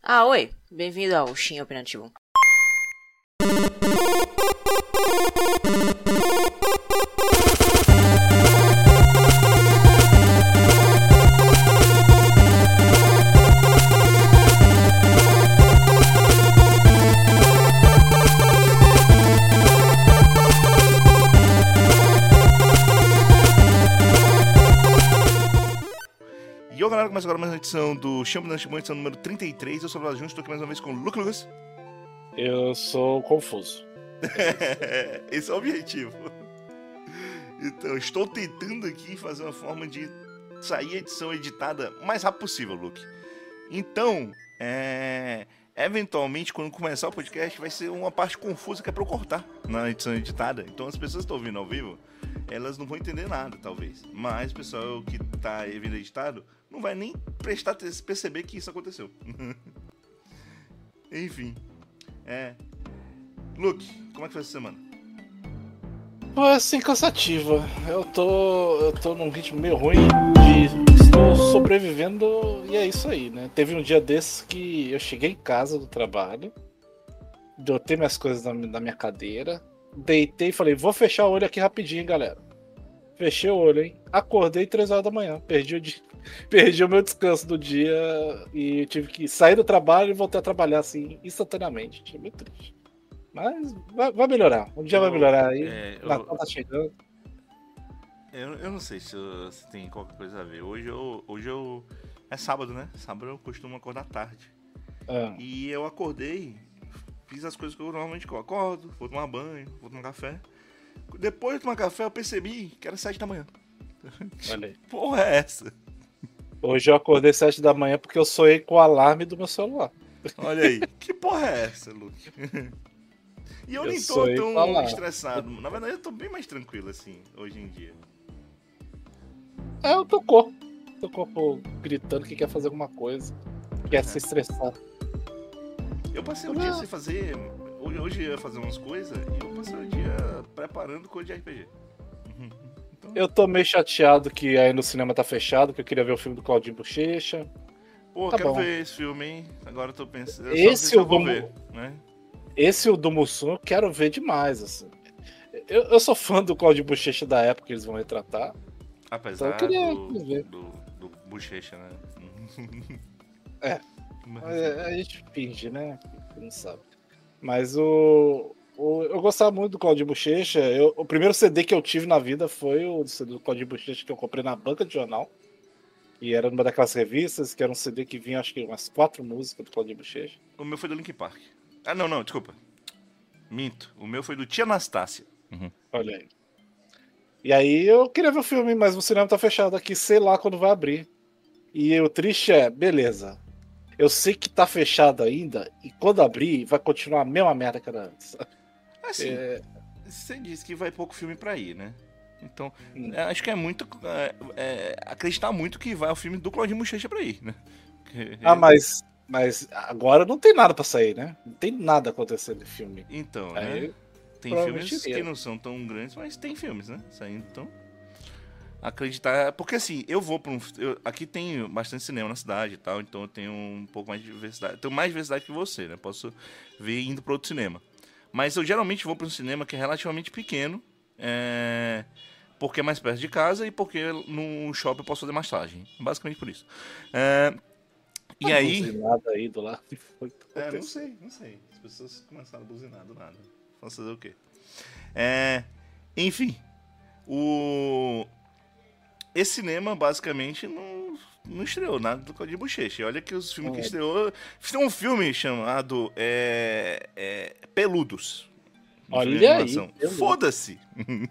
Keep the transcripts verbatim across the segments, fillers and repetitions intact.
Ah, oi. Bem-vindo ao Shin Opinativo. E eu, galera, começa agora mais uma edição do Shin Opinativo, edição número trinta e três. Eu sou o Vlad Juntos, estou aqui mais uma vez com o Luke Lucas. Eu sou confuso. Esse é o objetivo. Então, estou tentando aqui fazer uma forma de sair a edição editada o mais rápido possível, Luke. Então, é... eventualmente, quando começar o podcast, vai ser uma parte confusa que é pra eu cortar na edição editada. Então, as pessoas que estão ouvindo ao vivo, elas não vão entender nada, talvez. Mas o pessoal que tá ouvindo editado não vai nem prestar perceber que isso aconteceu. Enfim. É. Luke, como é que foi essa semana? Foi assim cansativa. Eu tô. Eu tô num ritmo meio ruim de. Estou sobrevivendo e é isso aí, né? Teve um dia desses que eu cheguei em casa do trabalho, botei minhas coisas na, na minha cadeira, deitei e falei, vou fechar o olho aqui rapidinho, galera. Fechei o olho, hein? Acordei três horas da manhã. Perdi o, dia, perdi o meu descanso do dia e tive que sair do trabalho e voltar a trabalhar assim instantaneamente. Achei muito triste. Mas vai, vai melhorar. Um dia eu, vai melhorar aí. É, Natal eu, tá chegando. Eu, eu não sei se, eu, se tem qualquer coisa a ver. Hoje eu, hoje eu. É sábado, né? Sábado eu costumo acordar tarde. Ah. E eu acordei, fiz as coisas que eu normalmente acordo, vou tomar banho, vou tomar café. Depois de tomar café, eu percebi que era sete da manhã. Olha aí. Porra é essa? Hoje eu acordei sete da manhã porque eu sonhei com o alarme do meu celular. Olha aí. Que porra é essa, Luke? E eu, eu nem tô tão falar. estressado. Na verdade, eu tô bem mais tranquilo, assim, hoje em dia. É, eu tô corpo. Tô corpo gritando que quer fazer alguma coisa. Quer é. se estressar. Eu passei o dia sem fazer... Hoje eu ia fazer umas coisas e eu passei o dia preparando coisa de R P G. Então... Eu tô meio chateado que aí no cinema tá fechado, que eu queria ver o filme do Claudinho Bochecha. Pô, tá quero bom. ver esse filme, hein? Agora eu tô pensando... Esse eu vou ver, né? Esse o do Mussum eu quero ver demais, assim. Eu, eu sou fã do Claudinho Bochecha da época que eles vão retratar. Apesar então eu do, ver. do, do Bochecha, né? É. Mas... A gente finge, né? Não sabe. Mas o, o... Eu gostava muito do Claudinho Bochecha. Eu, o primeiro C D que eu tive na vida foi o C D do Claudinho Bochecha que eu comprei na banca de jornal. E era numa daquelas revistas, que era um C D que vinha, acho que umas quatro músicas do Claudinho Bochecha. O meu foi do Linkin Park. Ah, não, não, desculpa. Minto. O meu foi do Tia Anastácia. Uhum. Olha aí. E aí eu queria ver o filme, mas o cinema tá fechado aqui, sei lá quando vai abrir. E o triste é, beleza. Eu sei que tá fechado ainda, e quando abrir, vai continuar a mesma merda que era antes. Assim, é... você disse que vai pouco filme pra ir, né? Então, hum. acho que é muito... É, é, acreditar muito que vai o filme do Claudinho Bochecha pra ir, né? Porque ah, ele... mas... Mas agora não tem nada pra sair, né? Não tem nada acontecendo no filme. Então, aí, né? Tem filmes iria. que não são tão grandes, mas tem filmes, né? Saindo, então... Acreditar... Porque assim, eu vou pra um... Eu, aqui tem bastante cinema na cidade e tal, então eu tenho um pouco mais de diversidade. Eu tenho mais diversidade que você, né? Posso ver indo pra outro cinema. Mas eu geralmente vou pra um cinema que é relativamente pequeno, é... porque é mais perto de casa e porque no shopping eu posso fazer massagem. Basicamente por isso. É... E ah, aí... Buzinada aí do lado. É, não sei, não sei. As pessoas começaram a buzinar do nada. Vamos fazer o quê? É... Enfim. O... Esse cinema, basicamente, não, não estreou nada do Claudinho Bochecha. E olha que os filmes é. que estreou... Tem um filme chamado é... É... Peludos. Olha aí. Foda-se.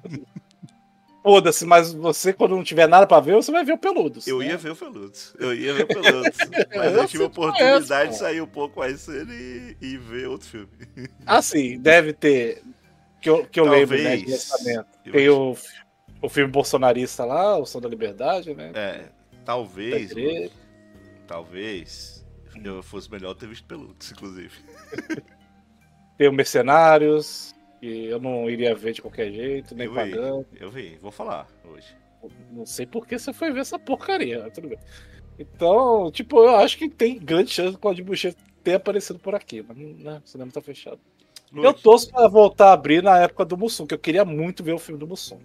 Foda-se, mas você, quando não tiver nada pra ver, você vai ver o Peludos. Eu né? ia ver o Peludos. Eu ia ver o Peludos. Mas eu tive a oportunidade conhece, de sair um pouco mais cedo e, e ver outro filme. Ah, sim. Deve ter... Que eu, que eu lembro, né? De lançamento. Tem o, o filme bolsonarista lá, O Som da Liberdade, né? É. Talvez... Mano, talvez... Eu fosse melhor ter visto Peludos, inclusive. Tem o Mercenários... que eu não iria ver de qualquer jeito, nem eu pagando. Vi, eu vi, vou falar hoje. Não sei por que você foi ver essa porcaria, tudo bem. Então, tipo, eu acho que tem grande chance do Claudinho Bochecha ter aparecido por aqui, mas né, o cinema tá fechado. Luke, Eu torço pra voltar a abrir na época do Mussum, que eu queria muito ver o filme do Mussum.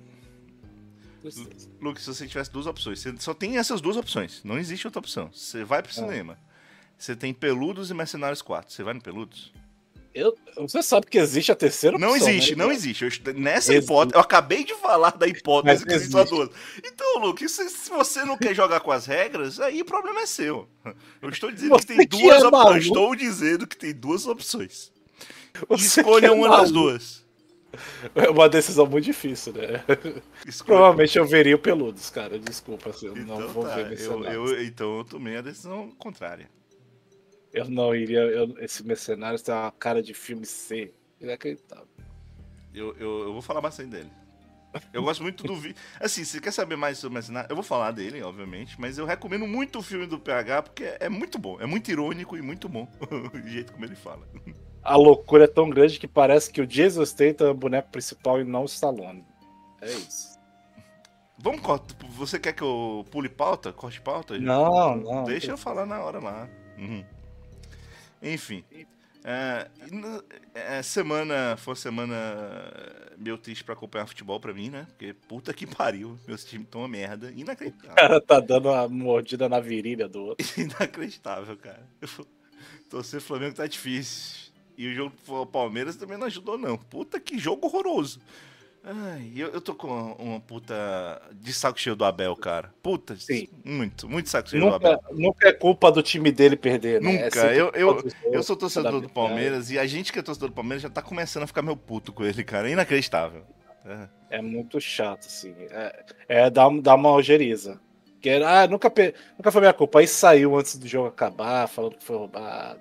Luke, se você tivesse duas opções, você só tem essas duas opções, não existe outra opção. Você vai pro É. cinema, você tem Peludos e Mercenários quatro, você vai no Peludos? Eu, você sabe que existe a terceira Não opção, existe, né? não existe. Eu, nessa Existe. hipótese, eu acabei de falar da hipótese Mas que existe só existe. duas. Então, Luke, se, se você não quer jogar com as regras, aí o problema é seu. Eu estou dizendo Você que tem que duas é opções. maluco. Eu estou dizendo que tem duas opções. Você Escolha que é uma das maluco. duas. É uma decisão muito difícil, né? Escolha. Provavelmente eu veria o Peludos, cara. Desculpa, assim, eu Então, não vou tá. ver eu, Mercenários. eu, então eu tomei a decisão contrária. Eu não iria. eu- esse Mercenários tem uma cara de filme C. Inacreditável. Eu, eu, eu vou falar bastante dele. Eu gosto muito do vídeo. Assim, se quer saber mais sobre o Mercenário, eu vou falar dele, obviamente, mas eu recomendo muito o filme do P H porque é muito bom. É muito irônico e muito bom o jeito como ele fala. A loucura é tão grande que parece que o Jason Statham é o boneco principal e não o Stallone. É isso. Vamos cortar. Você quer que eu pule pauta? Corte pauta? Não, não. Deixa eu falar na hora lá. Uhum. Enfim. É, é, semana. Foi uma semana meio triste pra acompanhar futebol pra mim, né? Porque puta que pariu. Meus times estão uma merda. O Inacreditável. cara tá dando uma mordida na virilha do outro. Inacreditável, cara. Torcer Flamengo tá difícil. E o jogo do Palmeiras também não ajudou, não. Puta que jogo horroroso. Ai, eu, eu tô com uma, uma puta de saco cheio do Abel, cara. Puta, Sim. muito, muito saco cheio do Nunca, Abel. nunca é culpa do time dele perder, né? É Nunca. sempre Eu, eu, culpa dos eu outros, sou torcedor do fundamental. Palmeiras e a gente que é torcedor do Palmeiras já tá começando a ficar meio puto com ele, cara. É inacreditável. É. É muito chato, assim. É, é dar, dar uma ojeriza. Que era, ah, nunca, pe- nunca foi minha culpa. Aí saiu antes do jogo acabar, falando que foi roubado.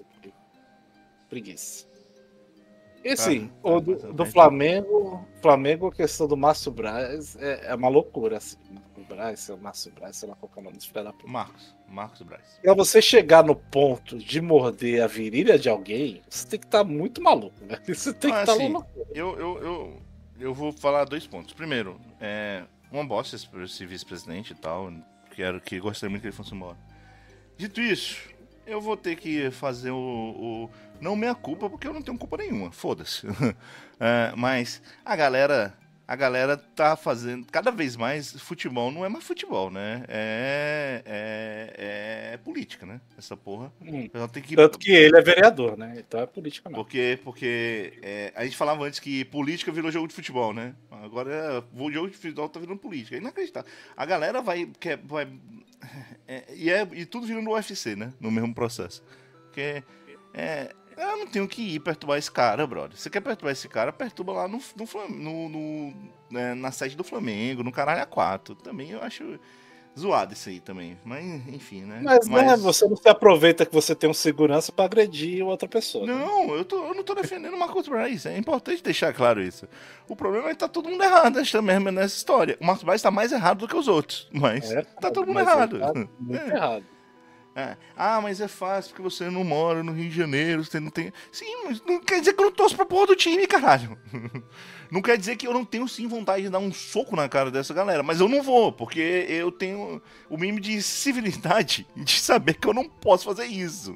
Preguiça. E assim, Ah, o tá, do, mas eu do tenho- Flamengo, Flamengo, a questão do Márcio Braz é, é uma loucura, assim. Márcio Braz, o Márcio Braz, sei lá qual que é o nome desse filho da puta. Marcos, Marcos Braz. Pra você chegar no ponto de morder a virilha de alguém, você tem que estar muito maluco, né? Você tem que Ah, estar assim, louco. Eu, eu, eu, eu vou falar dois pontos. Primeiro, é uma bosta esse, esse vice-presidente e tal. Quero que gostaria muito que ele fosse embora. Dito isso, eu vou ter que fazer o. o não minha culpa, porque eu não tenho culpa nenhuma. Foda-se. É, mas a galera. A galera tá fazendo. Cada vez mais futebol não é mais futebol, né? É. É, é política, né? Essa porra. Hum. Ela tem que. Tanto que ele é vereador, né? Então é política mesmo. Porque, porque é, a gente falava antes que política virou jogo de futebol, né? Agora o jogo de futebol tá virando política. É inacreditável. A galera vai. Quer, vai é, e, é, e tudo vira no U F C, né? No mesmo processo. Porque. É, eu não tenho que ir perturbar esse cara, brother. Você quer perturbar esse cara, perturba lá no, no, Flam- no, no né, na sede do Flamengo, no Caralho A quatro. Também eu acho zoado isso aí também. Mas, enfim, né? Mas, né, você não se aproveita que você tem um segurança pra agredir outra pessoa. né? Não, eu, tô, eu não tô defendendo o Marcos Braz. É importante deixar claro isso. O problema é que tá todo mundo errado nessa, mesmo nessa história. O Marcos Braz tá mais errado do que os outros. Mas É, tá todo mundo mas errado. ele tá muito É. errado. É. Ah, mas é fácil porque você não mora no Rio de Janeiro, você não tem. Sim, mas não quer dizer que eu não torço pra porra do time, caralho. Não quer dizer que eu não tenho sim vontade de dar um soco na cara dessa galera, mas eu não vou, porque eu tenho o mínimo de civilidade de saber que eu não posso fazer isso.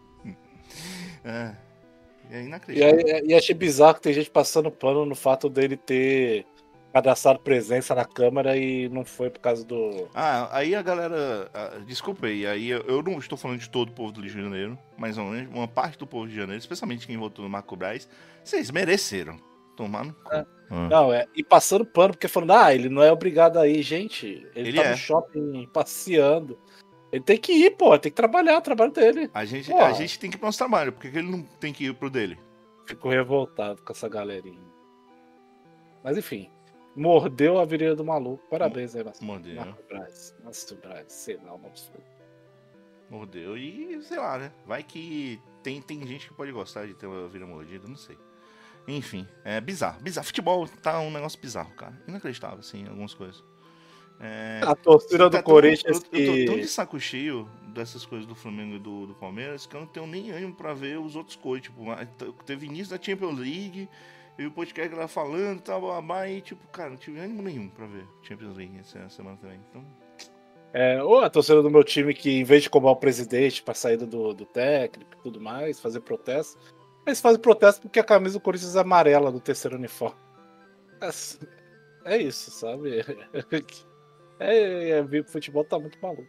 É, é E, inacreditável. aí- e achei bizarro que tem gente passando pano no fato dele ter cadastrado presença na Câmara e não foi por causa do. Ah, aí a galera. ah, desculpa aí, aí eu, eu não estou falando de todo o povo do Rio de Janeiro, mas uma, uma parte do povo do Rio de Janeiro, especialmente quem votou no Marco Braz, vocês mereceram. Tomar no cu. É. Ah. Não, é. E passando pano, porque falando, ah, ele não é obrigado a ir, gente. Ele, Ele tá é. no shopping passeando. Ele tem que ir, pô, tem que trabalhar, o trabalho dele. A gente, Porra. a gente tem que ir pro nosso trabalho, porque ele não tem que ir pro dele. Fico revoltado com essa galerinha. Mas enfim, mordeu a virilha do maluco. Parabéns aí, Márcio. Mordeu. Marco Braz. Márcio Braz, sei lá o nome disso. Mordeu e, sei lá, né? Vai que tem, tem gente que pode gostar de ter uma vida mordida, não sei. Enfim, é bizarro. Bizarro. Futebol tá um negócio bizarro, cara. Inacreditável, assim, algumas coisas. É, A torcida do tá tão- Corinthians eu, eu tô tão de que. saco cheio dessas coisas do Flamengo e do, do Palmeiras que eu não tenho nem ânimo pra ver os outros coisas. Tipo, a- t- teve início da Champions League e o podcast lá falando e tal, blá, blá, blá, e tipo, cara, não tive ânimo nenhum pra ver Champions League essa semana também. Então, É, ou a torcida do meu time que, em vez de cobrar o presidente pra saída do, do técnico e tudo mais, fazer protesto, eles fazem protesto porque a camisa do Corinthians é amarela do terceiro uniforme. É, é isso, sabe? É, é, o futebol tá muito maluco.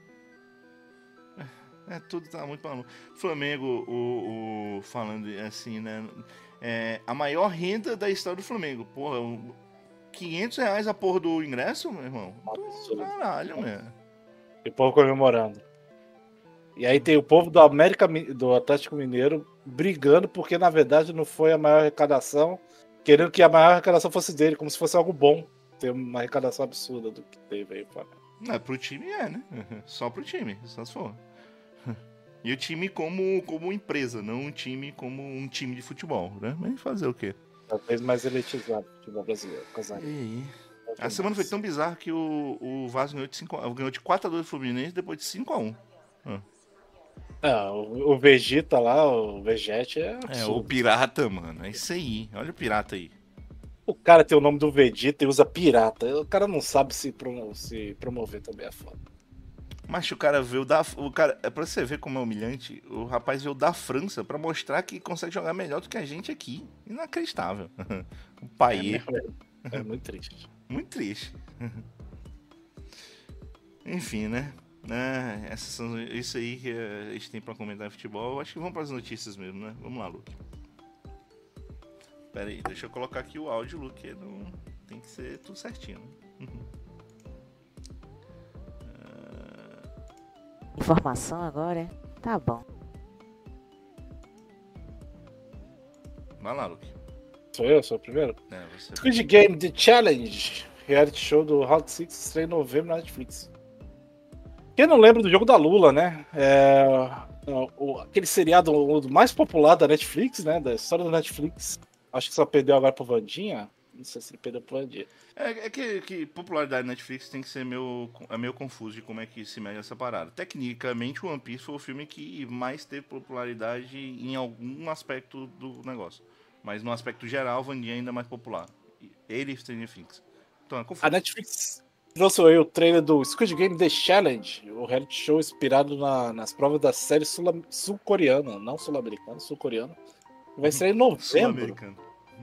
É, tudo tá muito maluco. Flamengo, o, o- falando assim, né? É, a maior renda da história do Flamengo. Porra, um- quinhentos reais a porra do ingresso, meu irmão? Do caralho, mano. E o povo comemorando. E aí tem o povo do América, Mi- do Atlético Mineiro brigando porque na verdade não foi a maior arrecadação, querendo que a maior arrecadação fosse dele, como se fosse algo bom ter uma arrecadação absurda do que teve aí, Flamengo. É, pro time é, né? Só pro time, só se for. E o time como, como empresa, não um time como um time de futebol, né? Mas fazer o quê? Talvez mais elitizado o futebol brasileiro. Casaria. E aí? A semana foi tão bizarra que o, o Vasco ganhou de, cinco a- ganhou de quatro a dois do Fluminense depois de cinco a um. É, o, o Vegeta lá, o Vegete é É, o absurdo. Pirata, mano. É isso aí. Olha o Pirata aí. O cara tem o nome do Vegeta e usa pirata. O cara não sabe se, promo- se promover também é foda. Mas o cara veio da. O cara, é pra você ver como é humilhante. O rapaz veio da França pra mostrar que consegue jogar melhor do que a gente aqui. Inacreditável. O pai. É, é muito triste. Muito triste. Enfim, né? É, essas são, isso aí que a gente tem pra comentar em futebol. Acho que vamos pras notícias mesmo, né? Vamos lá, Luke. Pera aí, deixa eu colocar aqui o áudio, Luke. Não... Tem que ser tudo certinho. Né? Informação agora, é? Tá bom. Vai lá, Luke. Sou eu, sou o primeiro? É, você. Squid Game The Challenge, reality show do Round six, estreia em novembro na Netflix. Quem não lembra do jogo da Lula, né? É, o, aquele seriado o mais popular da Netflix, né? Da história da Netflix. Acho que só perdeu agora pro Vandinha. Não sei se ele perdeu pro Vandinha. É, é que, que popularidade da Netflix tem que ser meio, é meio confuso de como é que se mede essa parada. Tecnicamente, o One Piece foi o filme que mais teve popularidade em algum aspecto do negócio. Mas no aspecto geral, o Vandinha é ainda mais popular. Ele e Stranger Things. Então é confuso. A Netflix trouxe aí o trailer do Squid Game The Challenge, o reality show inspirado na- nas provas da série sul- sul-coreana, não sul-americana, sul-coreana. Vai estrear em novembro. Sul-americano.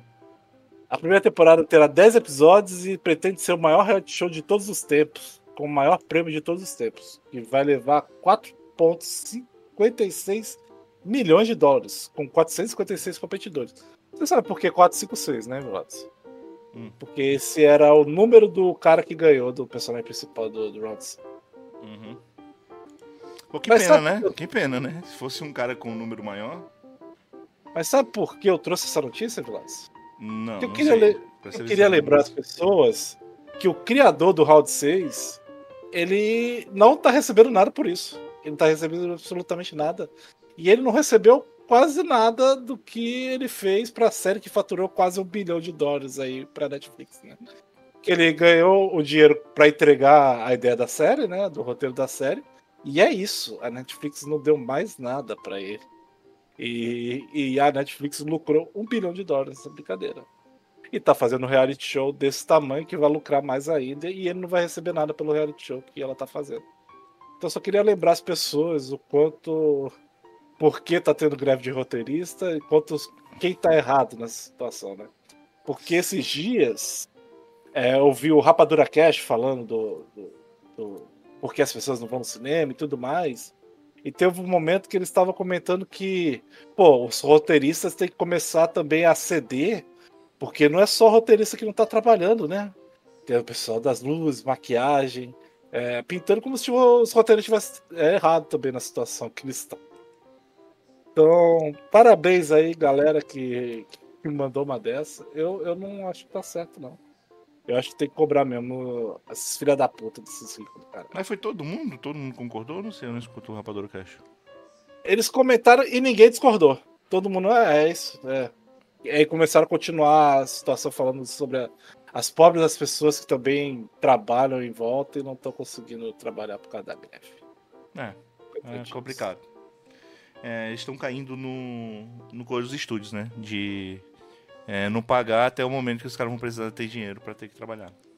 A primeira temporada terá dez episódios e pretende ser o maior reality show de todos os tempos, com o maior prêmio de todos os tempos, que vai levar quatro vírgula cinquenta e seis milhões de dólares, com quatrocentos e cinquenta e seis competidores. Você sabe por que quatrocentos e cinquenta e seis, né, Vilatos? Hum. Porque esse era o número do cara que ganhou, do personagem principal do, do Rods. Uhum. Pô, que Mas pena, sabe- né? Que pena, né? Se fosse um cara com um número maior. Mas sabe por que eu trouxe essa notícia, Vilatos? Não, Eu não queria, sei. le- Pra eu ser queria sincero, lembrar não as pessoas que o criador do Round seis, ele não tá recebendo nada por isso. Ele não tá recebendo absolutamente nada. E ele não recebeu quase nada do que ele fez pra série que faturou quase um bilhão de dólares aí pra Netflix, né? Que ele ganhou o dinheiro pra entregar a ideia da série, né? Do roteiro da série. E é isso. A Netflix não deu mais nada pra ele. E, e a Netflix lucrou um bilhão de dólares nessa brincadeira. E tá fazendo um reality show desse tamanho que vai lucrar mais ainda. E ele não vai receber nada pelo reality show que ela tá fazendo. Então eu só queria lembrar as pessoas o quanto. Por que tá tendo greve de roteirista e quantos, quem tá errado nessa situação, né? Porque esses dias é, eu vi o Rapadura Cash falando do, do, do por que as pessoas não vão no cinema e tudo mais. E teve um momento que ele estava comentando que, pô, os roteiristas têm que começar também a ceder, porque não é só o roteirista que não tá trabalhando, né? Tem o pessoal das luzes, maquiagem, é, pintando como se os roteiristas estivessem é, errado também na situação que eles estão. Então, parabéns aí, galera, que, que me mandou uma dessa. Eu, eu não acho que tá certo, não. Eu acho que tem que cobrar mesmo esses filha da puta desses ricos, cara. Mas foi todo mundo? Todo mundo concordou? Não sei, eu não escuto o Rapadura Cash. Eles comentaram e ninguém discordou. Todo mundo é, é isso. É. E aí começaram a continuar a situação falando sobre a- as pobres das pessoas que também trabalham em volta e não estão conseguindo trabalhar por causa da greve. É, é complicado. É, eles estão caindo no, no coisa dos estúdios, né? De é, não pagar até o momento que os caras vão precisar ter dinheiro pra ter que trabalhar.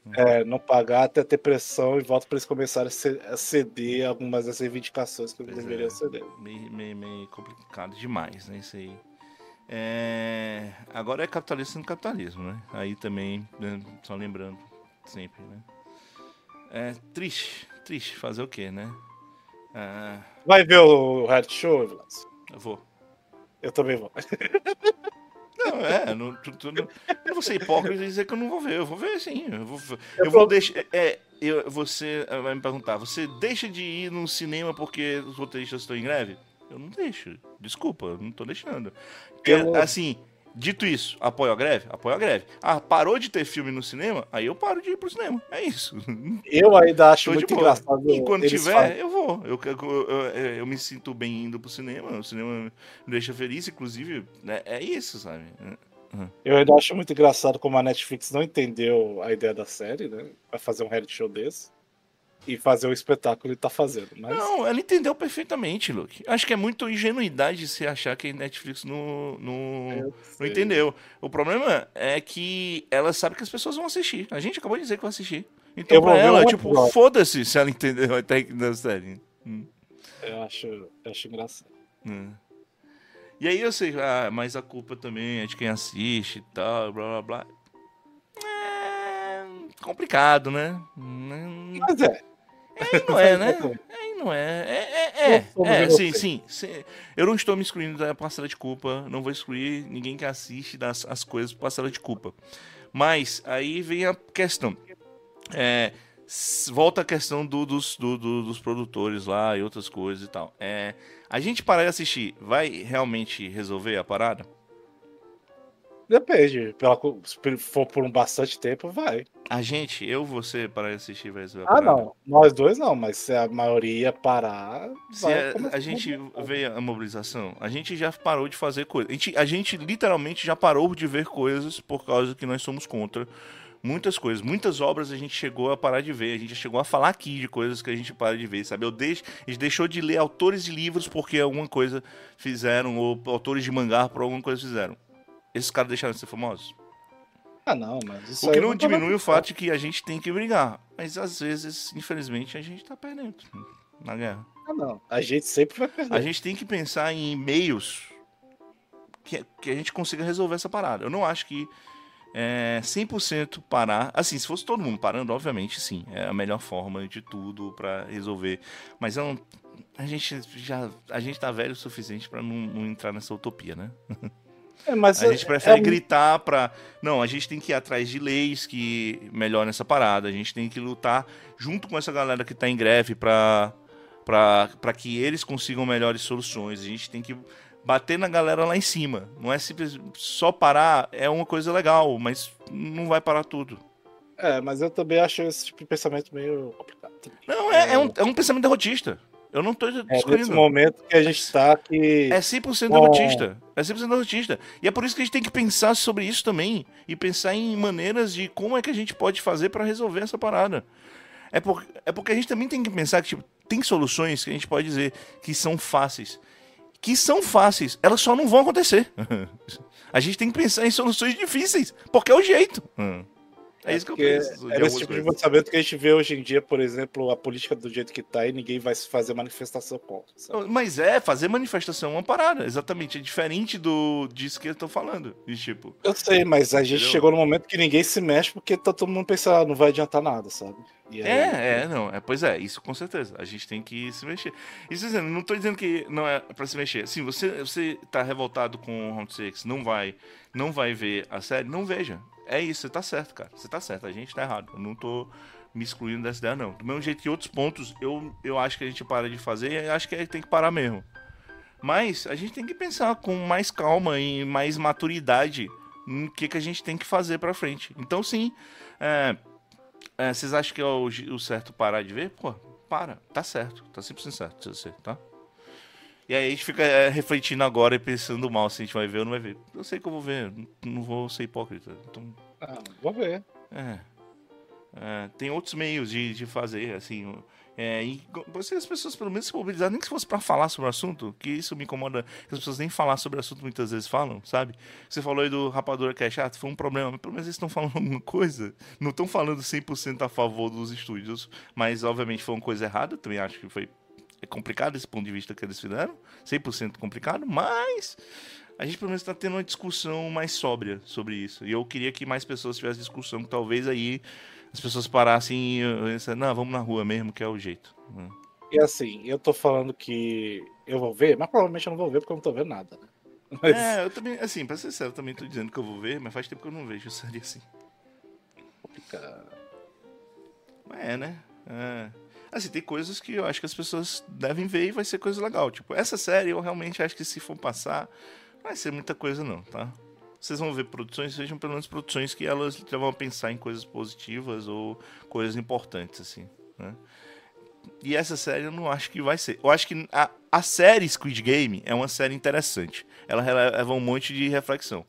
É, não pagar até ter pressão e volta pra eles começarem a ce- a ceder algumas das reivindicações que eles Pois deveriam é. ceder. Meio, meio, meio complicado demais, né? Isso aí. É, agora é capitalismo no capitalismo, né? Aí também, né, só lembrando sempre, né? É triste, triste fazer o quê, né? Ah, Vai ver o reality show, Vilas? eu vou. Eu também vou. Não, é, não, tu, tu, não, eu não vou ser hipócrita e dizer que eu não vou ver. Eu vou ver sim. Eu vou, Eu eu vou vou- deixar. É, eu, você vai me perguntar, você deixa de ir no cinema porque os roteiristas estão em greve? Eu não deixo. Desculpa, eu não tô deixando. Porque, Pelo- assim, dito isso, apoio a greve? Apoio a greve. Ah, parou de ter filme no cinema? Aí eu paro de ir pro cinema. É isso. Eu ainda acho Tô de muito boa. engraçado. Enquanto eles tiver, falam- eu vou. Eu, eu, eu, eu me sinto bem indo pro cinema. O cinema me deixa feliz, inclusive, né, é isso, sabe? Eu ainda acho muito engraçado como a Netflix não entendeu a ideia da série, né? Vai fazer um reality show desse e fazer o espetáculo que ele tá fazendo. Mas Não, ela entendeu perfeitamente, Luke. Acho que é muito ingenuidade você achar que a Netflix não, não, eu não sei. entendeu. O problema é que ela sabe que as pessoas vão assistir. A gente acabou de dizer que vai assistir. Então, Eu pra vou ver ela, um tipo, episódio. foda-se se ela entendeu a técnica da série. Hum, Eu acho, eu acho engraçado. hum. E aí eu sei, ah, mas a culpa também é de quem assiste e tal, blá blá blá. É complicado, né? Hum, Mas é. Aí não é, né? Aí não é. É, é, Não é, somos é, sim, inocentes. sim, sim. Eu não estou me excluindo da parcela de culpa, não vou excluir ninguém que assiste das as coisas por parcela de culpa. Mas aí vem a questão. É, s- volta a questão do- dos, do- do- dos produtores lá e outras coisas e tal. É, a gente parar de assistir vai realmente resolver a parada? Depende. Pela, co- se for por um bastante tempo, vai. A gente, eu, você, parar de assistir vai resolver a Ah, parada? não. Nós dois não, mas se a maioria parar, Se vai a, começar a gente mobilização. vê a mobilização, a gente já parou de fazer coisas. A gente, a gente literalmente já parou de ver coisas por causa que nós somos contra muitas coisas. Muitas obras a gente chegou a parar de ver. A gente já chegou a falar aqui de coisas que a gente para de ver, sabe? Eu deixo, a gente deixou de ler autores de livros porque alguma coisa fizeram, ou autores de mangá por alguma coisa fizeram. Esses caras deixaram de ser famosos. Ah, não, mas isso O que aí não não tá na diminui o questão. fato de que a gente tem que brigar. Mas às vezes, infelizmente, a gente tá perdendo na guerra. Ah, não. A gente sempre vai A perder. gente tem que pensar em meios que, que a gente consiga resolver essa parada. Eu não acho que é, cem por cento parar. Assim, se fosse todo mundo parando, obviamente sim. É a melhor forma de tudo pra resolver. Mas eu não, a gente já a gente tá velho o suficiente pra não, não entrar nessa utopia, né? É, mas A é, gente prefere é- gritar pra. Não, a gente tem que ir atrás de leis que melhorem essa parada. A gente tem que lutar junto com essa galera que tá em greve pra, pra, pra que eles consigam melhores soluções. A gente tem que bater na galera lá em cima. Não é simples. Só parar é uma coisa legal, mas não vai parar tudo. é, mas eu também acho esse tipo de pensamento meio complicado. Não, é, é, um, é um pensamento derrotista. Eu não tô É nesse excluindo. momento que a gente tá que. É cem por cento Bom. derrotista. É cem por cento derrotista. E é por isso que a gente tem que pensar sobre isso também. E pensar em maneiras de como é que a gente pode fazer pra resolver essa parada. É, por, é porque a gente também tem que pensar que tipo, tem soluções que a gente pode dizer que são fáceis. Que são fáceis, elas só não vão acontecer. A gente tem que pensar em soluções difíceis, porque é o jeito. É isso que eu porque penso. de É esse algumas tipo de coisas. pensamento que a gente vê hoje em dia, por exemplo, a política do jeito que tá e ninguém vai se fazer manifestação contra. sabe? Mas é, fazer manifestação é uma parada, exatamente. É diferente do disso que eu tô falando. De tipo, Eu sei, mas a gente Entendeu? chegou no momento que ninguém se mexe porque tá todo mundo pensando, ah, não vai adiantar nada, sabe? E aí- É, é, não. É, pois é, isso com certeza. A gente tem que se mexer. Isso dizendo, não tô dizendo que não é pra se mexer. Sim, você, você tá revoltado com o Round Six, não vai, não vai ver a série, não veja. É isso, você tá certo, cara. Você tá certo, a gente tá errado. Eu não tô me excluindo dessa ideia, não. Do mesmo jeito que outros pontos eu, eu acho que a gente para de fazer, eu acho que tem que parar mesmo. Mas a gente tem que pensar com mais calma e mais maturidade no que, que a gente tem que fazer pra frente. Então, sim, é, é, vocês acham que é o, o certo parar de ver? Pô, para, tá certo, tá cem por cento certo, você, tá? E aí a gente fica é, refletindo agora e pensando mal se a gente vai ver ou não vai ver. Eu sei que eu vou ver, não, não vou ser hipócrita. Então, Ah, vou ver. é, é, tem outros meios de, de fazer, assim. É, e você, as pessoas pelo menos se mobilizaram, nem que fosse pra falar sobre o assunto, que isso me incomoda, que as pessoas nem falar sobre o assunto muitas vezes falam, sabe? Você falou aí do Rapadura Cash, ah, foi um problema, mas pelo menos eles estão falando alguma coisa, não estão falando cem por cento a favor dos estúdios, mas obviamente foi uma coisa errada, também acho que foi é complicado esse ponto de vista que eles fizeram, cem por cento complicado, mas a gente pelo menos está tendo uma discussão mais sóbria sobre isso, e eu queria que mais pessoas tivessem discussão, que talvez aí as pessoas parassem e não, vamos na rua mesmo, que é o jeito. E assim, eu tô falando que eu vou ver, mas provavelmente eu não vou ver porque eu não tô vendo nada. Mas... É, eu também, assim, pra ser sincero, eu também tô dizendo que eu vou ver, mas faz tempo que eu não vejo série assim. Complicado. É, né? É. Assim, tem coisas que eu acho que as pessoas devem ver e vai ser coisa legal. Tipo, essa série eu realmente acho que se for passar, não vai ser muita coisa não, tá? Vocês vão ver produções, sejam pelo menos produções que elas já vão pensar em coisas positivas ou coisas importantes, assim, né? E essa série eu não acho que vai ser. Eu acho que a, a série Squid Game é uma série interessante. Ela leva um monte de reflexão.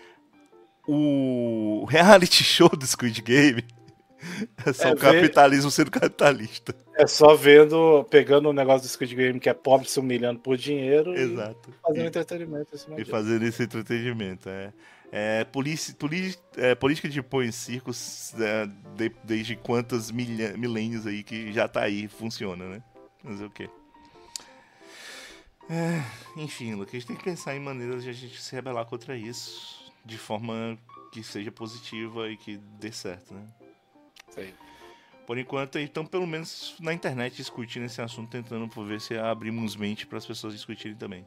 O reality show do Squid Game é só É o capitalismo sendo capitalista. É só vendo, pegando o negócio do Squid Game que é pobre se humilhando por dinheiro. Exato. E fazendo E, entretenimento. e fazendo esse entretenimento, é. É, polici, poli, é, política de pão em circos é, de, desde quantos milha, milênios aí que já tá aí, funciona, né? Fazer o quê? É, enfim, Luke, a gente tem que pensar em maneiras de a gente se rebelar contra isso de forma que seja positiva e que dê certo, né? Sim. Por enquanto, então, pelo menos na internet discutindo esse assunto, tentando por ver se abrimos mente para as pessoas discutirem também.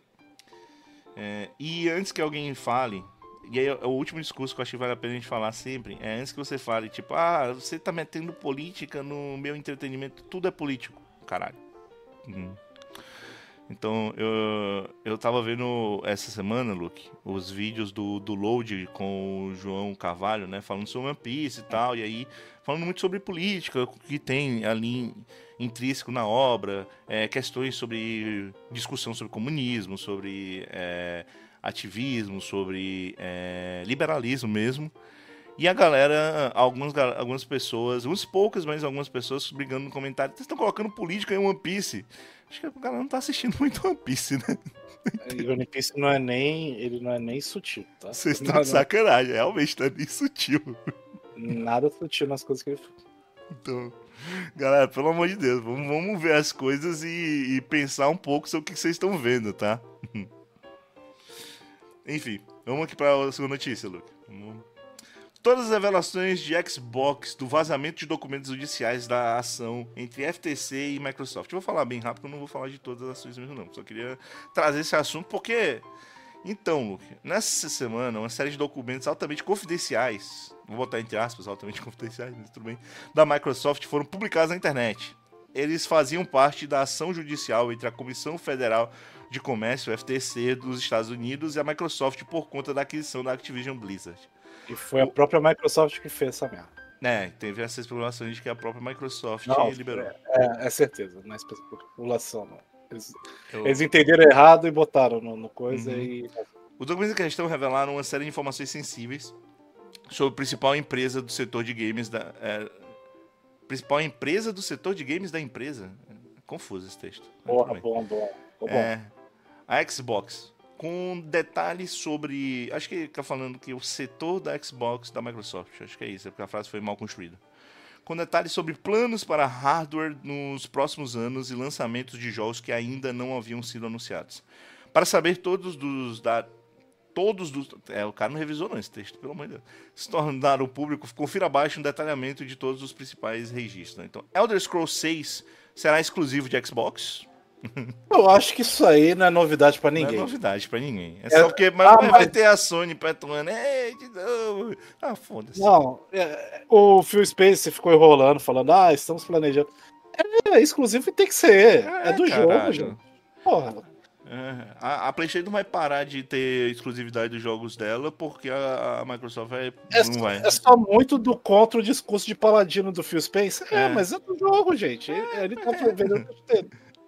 É, e antes que alguém fale, e aí o último discurso que eu acho que vale a pena a gente falar sempre, é antes que você fale, tipo, ah, você tá metendo política no meu entretenimento, tudo é político, caralho. Uhum. Então, eu, eu tava vendo essa semana, Luke, os vídeos do, do Load com o João Carvalho, né, falando sobre One Piece e tal, e aí falando muito sobre política, o que tem ali intrínseco na obra, é, questões sobre discussão sobre comunismo, sobre é, ativismo, sobre é, liberalismo mesmo. E a galera, algumas, algumas pessoas, uns poucas, mas algumas pessoas brigando no comentário, vocês estão colocando política em One Piece. Acho que a galera não tá assistindo muito One Piece, né? E One Piece não é nem, ele não é nem sutil, tá? Vocês estão de sacanagem, realmente tá nem sutil. Nada sutil nas coisas que ele faz. Então, galera, pelo amor de Deus, vamos, vamos ver as coisas e, e pensar um pouco sobre o que vocês estão vendo, tá? Enfim, vamos aqui pra segunda notícia, Luke. Vamos... Todas as revelações de Xbox do vazamento de documentos judiciais da ação entre F T C e Microsoft. Eu vou falar bem rápido, eu não vou falar de todas as ações mesmo não. Só queria trazer esse assunto porque... Então, Luke, nessa semana, uma série de documentos altamente confidenciais, vou botar entre aspas, altamente confidenciais, mas tudo bem, da Microsoft foram publicados na internet. Eles faziam parte da ação judicial entre a Comissão Federal de Comércio, F T C, dos Estados Unidos e a Microsoft por conta da aquisição da Activision Blizzard. E foi a própria Microsoft que fez essa merda. É, teve essa especulação de que a própria Microsoft não, liberou. É, é certeza, não é especulação, não. Eles, Eu... eles entenderam errado e botaram no, no coisa uhum. e... Os documentos da questão revelaram uma série de informações sensíveis sobre a principal empresa do setor de games da... É, principal empresa do setor de games da empresa. É confuso esse texto. Boa, bom, bom. bom. É, a Xbox. Com detalhes sobre... Acho que tá falando que o setor da Xbox da Microsoft. Acho que é isso, é porque a frase foi mal construída. Com detalhes sobre planos para hardware nos próximos anos e lançamentos de jogos que ainda não haviam sido anunciados. Para saber todos dos dados... Todos dos... É, o cara não revisou não esse texto, pelo amor de Deus. Se tornaram público, confira abaixo um detalhamento de todos os principais registros. Né? Então, Elder Scrolls seis será exclusivo de Xbox... Eu acho que isso aí não é novidade pra ninguém. Não é novidade pra ninguém. É, é só porque mas, ah, mas... vai ter a Sony petuando. Ei, de novo. Ah, foda-se. Não, é, o Phil Spencer ficou enrolando, falando, ah, estamos planejando. É, é exclusivo e tem que ser. É, é do caralho. jogo, gente. Porra. É, a, a PlayStation não vai parar de ter exclusividade dos jogos dela porque a, a Microsoft vai, é, não vai. É só muito do contra o discurso de paladino do Phil Spencer. É, é mas é do jogo, gente. É, ele tá vendendo o tempo inteiro.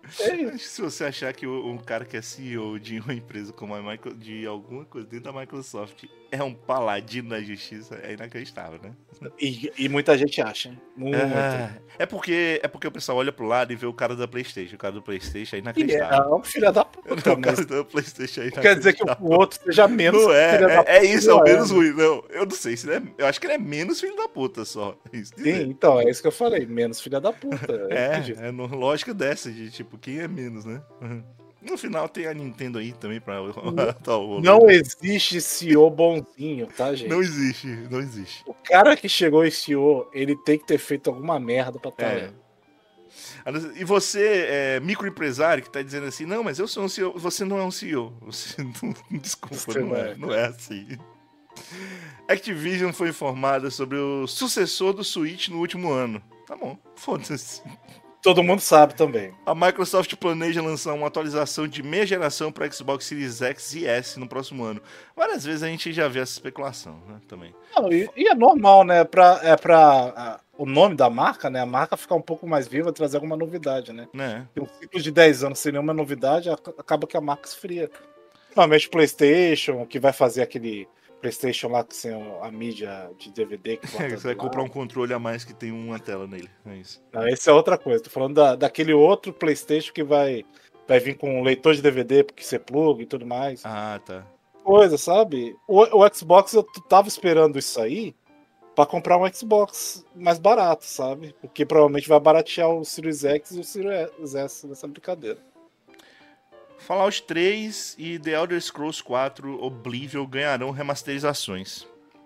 É Acho isso. que se você achar que o- um cara que é C E O de uma empresa como a Micro, de alguma coisa dentro da Microsoft é um paladino da justiça, é inacreditável, né? E, e muita gente acha, hein? Muita. É, é porque é porque o pessoal olha pro lado e vê o cara da PlayStation. O cara do PlayStation é E é inacreditável. um filho da puta, O mas cara da PlayStation é não quer dizer que inacreditável. o outro seja menos Não é, filho da é, puta. é isso, é o não menos né? ruim. Não, eu não sei se ele é. Eu acho que ele é menos filho da puta só. É isso Sim, dizer. então, é isso que eu falei, menos filha da puta. É, isso que eu disse. É, é no, lógica dessa, de tipo, quem é menos, né? No final tem a Nintendo aí também pra. tá, o- Não existe C E O bonzinho, tá, gente? Não existe, não existe. O cara que chegou em C E O, ele tem que ter feito alguma merda pra estar É. lá. E você, é, microempresário, que tá dizendo assim, não, mas eu sou um C E O. Você não é um C E O. Você não, desculpa, Você não não é, é. não é assim. Activision foi informada sobre o sucessor do Switch no último ano. Tá bom, foda-se. Todo mundo sabe também. A Microsoft planeja lançar uma atualização de meia geração para Xbox Series X e S no próximo ano. Várias vezes a gente já vê essa especulação, né, também. Não, e, e é normal, né? Pra, é pra a- o nome da marca, né? A marca ficar um pouco mais viva, trazer alguma novidade, né? Né? Tem um ciclo de dez anos sem nenhuma novidade, ac- acaba que a marca esfria. Normalmente o PlayStation, que vai fazer aquele PlayStation lá que tem a mídia de D V D. Que bota Você vai do comprar um lado. controle a mais que tem uma tela nele. É isso. Não, esse é outra coisa. Tô falando da, daquele outro PlayStation que vai, vai vir com um leitor de D V D, porque você plug e tudo mais. Ah, tá. Coisa, sabe? O, o Xbox, eu t- tava esperando isso aí pra comprar um Xbox mais barato, sabe? Porque provavelmente vai baratear o Series X e o Series S nessa brincadeira. Fallout três e The Elder Scrolls quatro Oblivion ganharão remasterizações.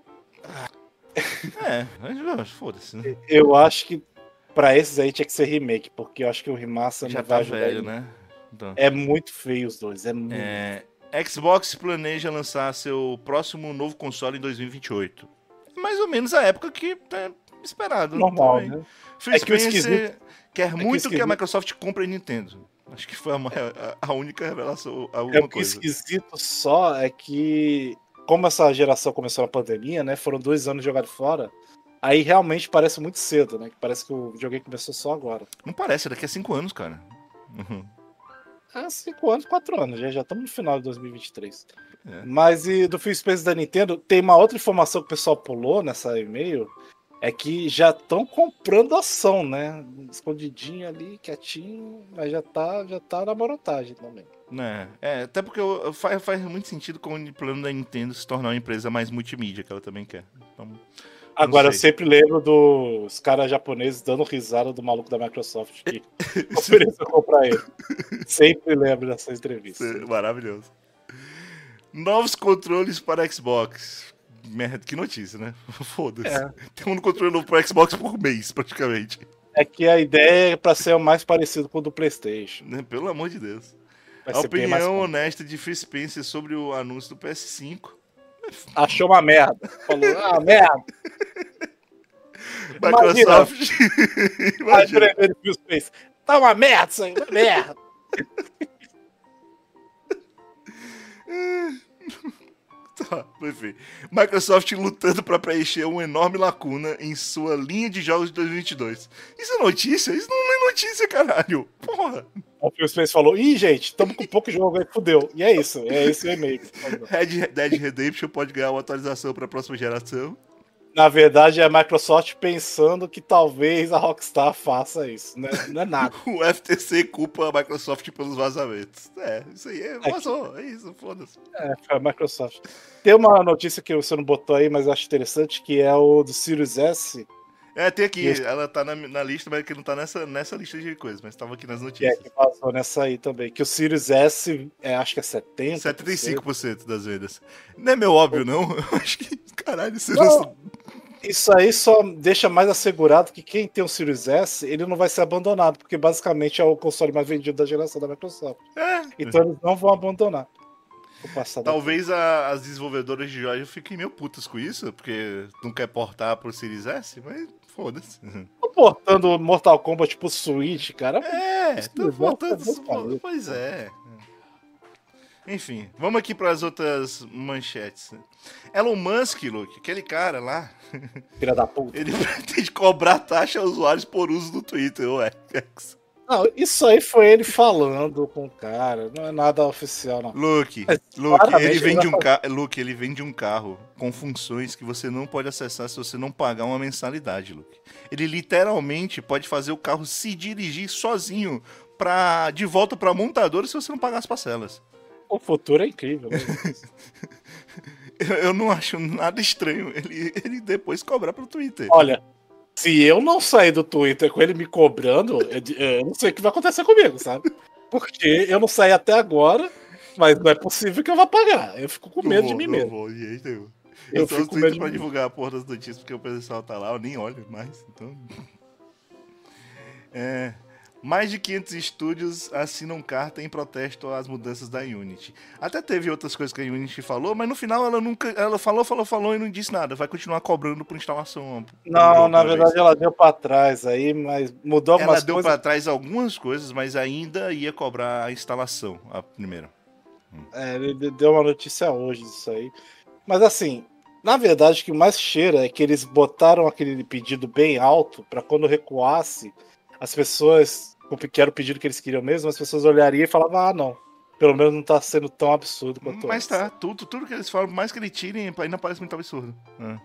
É, mas, foda-se, né? Eu acho que pra esses aí tinha que ser remake, porque eu acho que o remaster Já não vai tá ajudar velho, ele. né? Então. É muito feio os dois, é muito. É, Xbox planeja lançar seu próximo novo console em dois mil e vinte e oito. Mais ou menos a época que é esperado. Normal, também. né? Phil É que o Spencer esquisito- quer que o muito que a esquisito- Microsoft compre a Nintendo. Acho que foi a, ma- a- a única revelação, É alguma o que coisa. esquisito só é que, como essa geração começou na pandemia, né? Foram dois anos jogados fora. Aí realmente parece muito cedo, né? Que parece que o videogame começou só agora. Não parece, daqui a cinco anos, cara. Uhum. Há cinco anos, quatro anos, já já estamos no final de dois mil e vinte e três. É. Mas e do Phil Spencer da Nintendo, tem uma outra informação que o pessoal pulou nessa e-mail, é que já estão comprando ação, né? Escondidinho ali, quietinho, mas já tá, já tá na marotagem também. Né? É, até porque eu- eu- faz, faz muito sentido com o plano da Nintendo se tornar uma empresa mais multimídia, que ela também quer. Então, Agora, eu sei. sempre lembro dos caras japoneses dando risada do maluco da Microsoft que ofereceu comprar ele. Sempre lembro dessa entrevista. Isso é maravilhoso. Novos controles para Xbox. Merda, que notícia, né? Foda-se. É. Tem um controle novo para Xbox por mês, praticamente. É que a ideia é pra ser o mais parecido com o do PlayStation. Né? Pelo amor de Deus. Vai A ser bem mais opinião fácil. honesta de Phil Spencer sobre o anúncio do P S cinco. Achou uma merda. Falou, ah, merda. Microsoft. Aí Imagina. ele viu o Space. Tá uma merda isso aí, uma merda. Tá, enfim. Microsoft lutando para preencher uma enorme lacuna em sua linha de jogos de dois mil e vinte e dois. Isso é notícia? Isso não é notícia, caralho. Porra. O Phil Space falou, ih, gente, tamo com pouco jogo aí, fudeu. E é isso, é esse o e-mail. Red Dead Redemption pode ganhar uma atualização para a próxima geração. Na verdade, é a Microsoft pensando que talvez a Rockstar faça isso. Não é, não é nada. O F T C culpa a Microsoft pelos vazamentos. É, isso aí é vazou. É isso, foda-se. É, foi a Microsoft. Tem uma notícia que você não botou aí, mas eu acho interessante, que é o do Series S, É, tem aqui. Isso. Ela tá na, na lista, mas que não tá nessa, nessa lista de coisas. Mas tava aqui nas que é notícias. que passou nessa aí também. Que o Series S, é, acho que é setenta por cento. setenta e cinco por cento das vendas. Não é meu óbvio, não? Eu acho que, caralho, você Não. lança... Isso aí só deixa mais assegurado que quem tem o Series S, ele não vai ser abandonado, porque basicamente é o console mais vendido da geração da Microsoft. É, Então eles não vão abandonar. Vou passar daqui. talvez a- as desenvolvedoras de jogos fiquem meio putas com isso, porque não quer portar pro Series S, mas foda-se. Tô portando Mortal Kombat pro Switch, cara. É, Isso tô não voltando. volta, não falei. Pois é. Enfim, vamos aqui para as outras manchetes. Elon Musk, Luke, aquele cara lá, Filha da puta. ele pretende cobrar taxa a usuários por uso do Twitter, o X. Não, isso aí foi ele falando com o cara, não é nada oficial, não. Luke, Mas, Luke, claramente, ele ele vende vai um carro. Luke, ele vende um carro com funções que você não pode acessar se você não pagar uma mensalidade, Luke. Ele literalmente pode fazer o carro se dirigir sozinho pra, de volta pra montadora se você não pagar as parcelas. O futuro é incrível. Né? Eu, eu não acho nada estranho ele, ele depois cobrar pro Twitter. Olha, se eu não sair do Twitter com ele me cobrando, eu, eu não sei o que vai acontecer comigo, sabe? Porque eu não saí até agora, mas não é possível que eu vá pagar. Eu fico com Não medo vou, de mim não mesmo. vou, de jeito nenhum. Eu Eu só fico uso com Twitter medo pra de mim. divulgar a porra das notícias porque o pessoal tá lá, eu nem olho mais. Então. É. Mais de quinhentos estúdios assinam carta em protesto às mudanças da Unity. Até teve outras coisas que a Unity falou, mas no final ela nunca. Ela falou, falou, falou e não disse nada. Vai continuar cobrando por instalação. por Não, jogo na toda verdade vez. ela deu pra trás aí, mas mudou Ela algumas deu coisas. pra trás algumas coisas, mas ainda ia cobrar a instalação, a primeira. É, ele deu uma notícia hoje disso aí. Mas assim, na verdade o que mais cheira é que eles botaram aquele pedido bem alto pra quando recuasse, as pessoas, que era o pedido que eles queriam mesmo, as pessoas olhariam e falavam, ah não, pelo menos não tá sendo tão absurdo quanto Mas antes. tá, tudo, tudo que eles falam, mais que ele tirem, ainda parece muito absurdo. É.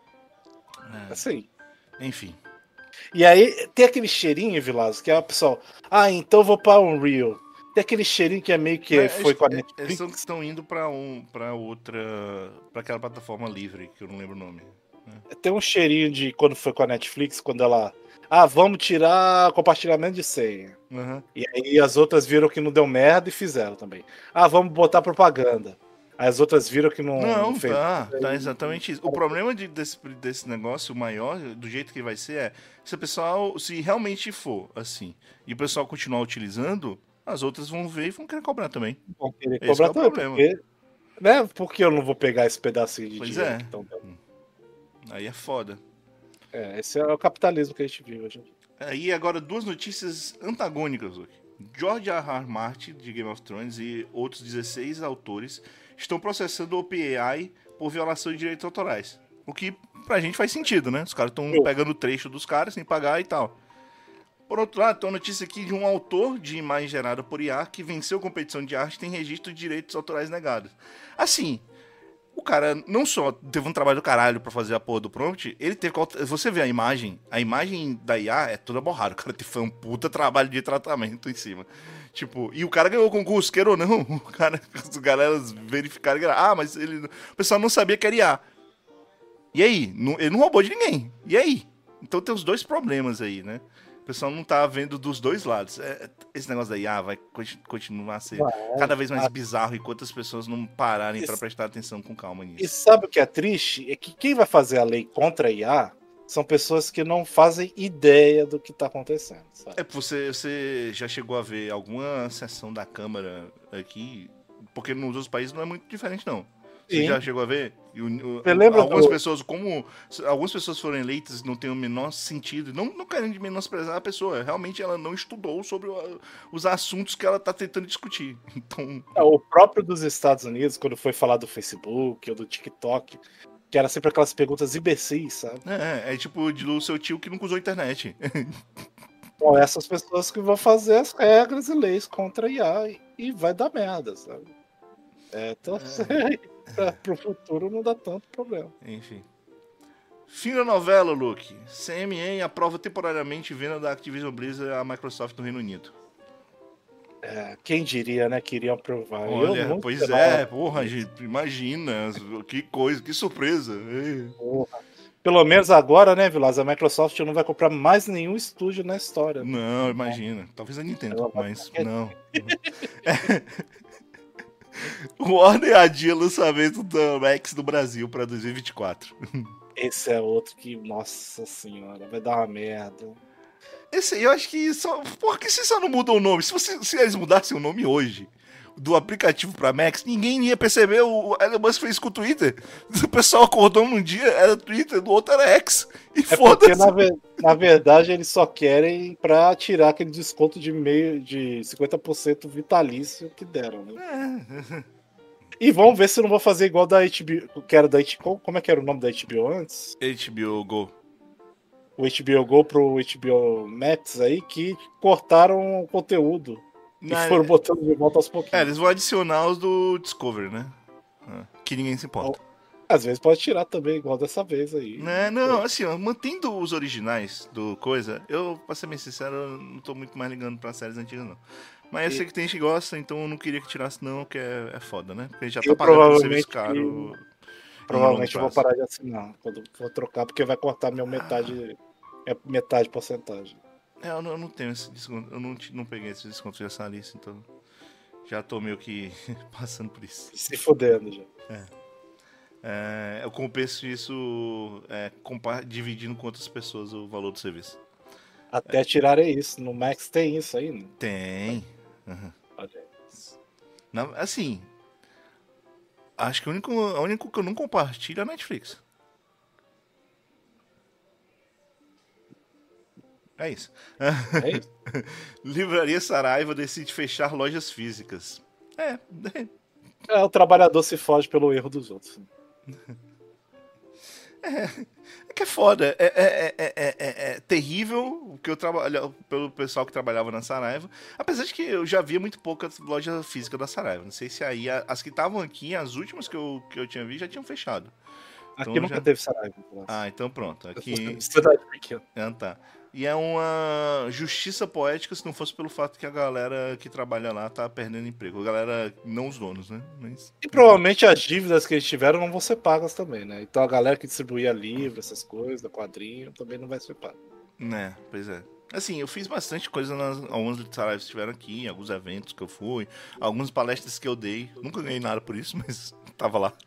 É, Assim. enfim. E aí tem aquele cheirinho, Vilazo, que é o pessoal, ah, então eu vou pra Unreal. Tem aquele cheirinho que é meio que Mas foi eles- com a Eles Netflix. estão indo pra, um, pra outra. Pra aquela plataforma livre, que eu não lembro o nome. Tem um cheirinho de quando foi com a Netflix, quando ela. Ah, vamos tirar compartilhamento de senha. Uhum. E aí as outras viram que não deu merda e fizeram também. Ah, vamos botar propaganda. Aí as outras viram que não, Não, não fez. tá, tá exatamente isso. O problema de, desse, desse negócio maior, do jeito que vai ser, é se o pessoal, se realmente for assim, e o pessoal continuar utilizando, as outras vão ver e vão querer cobrar também. Vão querer Esse cobrar é o também, problema. porque, né? Porque eu não vou pegar esse pedacinho de Pois dinheiro é. que estão dando. Aí é foda. É, esse é o capitalismo que a gente vive hoje. Aí agora duas notícias antagônicas hoje. George R. R. Martin, de Game of Thrones, e outros dezesseis autores estão processando o OpenAI por violação de direitos autorais. O que pra gente faz sentido, né? Os caras estão pegando o trecho dos caras sem pagar e tal. Por outro lado, tem uma notícia aqui de um autor de imagem gerada por I A que venceu competição de arte e tem registro de direitos autorais negados. Assim, o cara não só teve um trabalho do caralho pra fazer a porra do prompt, ele teve que... Você vê a imagem, a imagem da I A é toda borrada. O cara teve um puta trabalho de tratamento em cima. Tipo, e o cara ganhou o concurso, queira ou não. O cara, as galeras verificaram que era... Ah, mas ele, o pessoal não sabia que era I A. E aí? Não, ele não roubou de ninguém. E aí? Então tem os dois problemas aí, né? O pessoal não tá vendo dos dois lados. É, esse negócio da I A vai continuar a ser Vai, cada vez mais vai. bizarro enquanto as pessoas não pararem Isso. pra prestar atenção com calma E nisso. sabe o que é triste? É que quem vai fazer a lei contra a I A são pessoas que não fazem ideia do que tá acontecendo, sabe? É, você, você já chegou a ver alguma sessão da Câmara aqui? Porque nos outros países não é muito diferente, não. Você Sim. já chegou a ver? E o- o- Você lembra algumas do- pessoas, como algumas pessoas foram eleitas, não tem o menor sentido. Não, não querendo menosprezar a pessoa. Realmente ela não estudou sobre o- os assuntos que ela tá tentando discutir. Então, O próprio dos Estados Unidos, quando foi falar do Facebook ou do TikTok, que era sempre aquelas perguntas imbecis, sabe? é, é tipo do seu tio que nunca usou internet. São essas pessoas que vão fazer as regras e leis contra a I A e- e vai dar merda, sabe? É, então, pra, pro futuro não dá tanto problema. Enfim. Fim da novela, Luke. C M E aprova temporariamente venda da Activision Blizzard à Microsoft no Reino Unido. É, quem diria, né, que iriam aprovar. Olha, Eu não pois esperava. é, porra, gente, imagina, que coisa, que surpresa. É. Porra. Pelo menos agora, né, Vilas, a Microsoft não vai comprar mais nenhum estúdio na história. Não, imagina. Talvez a Nintendo, Ela vai mas ficar não. O Warner adia lançamento do Max no Brasil para dois mil e vinte e quatro. Esse é outro que, nossa senhora, vai dar uma merda. Esse aí eu acho que só. Por que você só não mudou o nome? Se, você, se eles mudassem o nome hoje do aplicativo pra Max, ninguém ia perceber. O Elon Musk fez com o Twitter. O pessoal acordou num dia, era Twitter, no outro era X. E É porque, foda-se. na, ver- na verdade, eles só querem pra tirar aquele desconto de meio de cinquenta por cento vitalício que deram, né? É. E vamos ver se não vou fazer igual da H B O, que era da H B O, como é que era o nome da H B O antes? H B O Go. o H B O Go pro H B O Max aí que cortaram o conteúdo Não, e foram é- botando de volta aos É, pouquinhos. eles vão adicionar os do Discovery, né? Ah, que ninguém se importa. Às vezes pode tirar também, igual dessa vez aí. Né? Não, assim, ó, mantendo os originais do coisa, eu, pra ser bem sincero, eu não tô muito mais ligando pra séries antigas, não. Mas eu E- sei que tem gente que gosta, então eu não queria que tirasse, não, que é, é foda, né? Porque já tá Eu pagando por provavelmente serviço caro em longo Provavelmente eu vou prazo. parar de assinar quando for trocar, porque vai cortar minha metade, é metade porcentagem. É, eu não, eu não tenho esse desconto, eu não, ti- não peguei esse desconto de assalista, então já tô meio que passando por isso. Se fudendo já. É, eu compenso isso é, compa- dividindo com outras pessoas o valor do serviço. Até tirarem isso. No Max tem isso aí, né? Tem. Olha aí. Na- assim, acho que o único, a única que eu não compartilho é a Netflix. É isso. É isso. Livraria Saraiva decide fechar lojas físicas. É, É, o trabalhador se foge pelo erro dos outros. é que é foda. É, é, é, é, é- é terrível o que eu trabalho pelo pessoal que trabalhava na Saraiva. Apesar de que eu já via muito pouca loja física da Saraiva. Não sei se aí a- as que estavam aqui, as últimas que eu, que eu tinha visto, já tinham fechado. Aqui Então nunca já- teve Saraiva. Ah, então pronto. Aqui. Cidade pequena. Ah, tá. E é uma justiça poética se não fosse pelo fato que a galera que trabalha lá tá perdendo emprego. A galera, não os donos, né? Mas... E provavelmente as dívidas que eles tiveram não vão ser pagas também, né? Então a galera que distribuía livro, essas coisas, quadrinho, também não vai ser paga. Né, pois é. Assim, eu fiz bastante coisa nas algumas literárias que estiveram aqui, alguns eventos que eu fui, algumas palestras que eu dei. Nunca ganhei nada por isso, mas tava lá.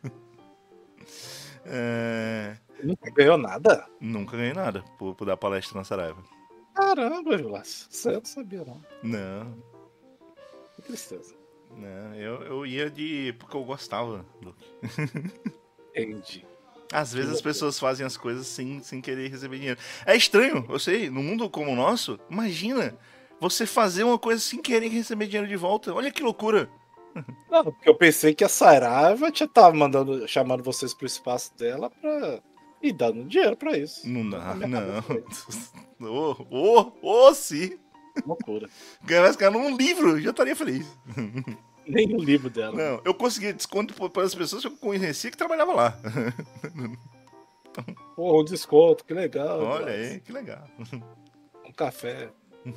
É, Nunca ganhou nada? nunca ganhei nada por, por dar palestra na Saraiva. Caramba, Vilas. Isso aí eu não sabia, não. Não, Que tristeza. não. Eu, eu ia de. Porque eu gostava, Luke. Entendi. Às vezes as pessoas fazem as coisas sem, sem querer receber dinheiro. É estranho, eu sei, no mundo como o nosso, imagina você fazer uma coisa sem querer receber dinheiro de volta. Olha que loucura. Não, porque eu pensei que a Saraiva tinha tava mandando, chamando vocês pro espaço dela pra. E dando dinheiro pra isso. Não dá, Na minha não. cabeça Ô, ô, ô, sim. foi loucura. Ganhasse ganhando um livro, já estaria feliz. Nem o livro dela. Não, eu conseguia desconto para as pessoas que eu conhecia que trabalhavam lá. Pô, um desconto, que legal. Olha Vilas. aí, que legal. Um café.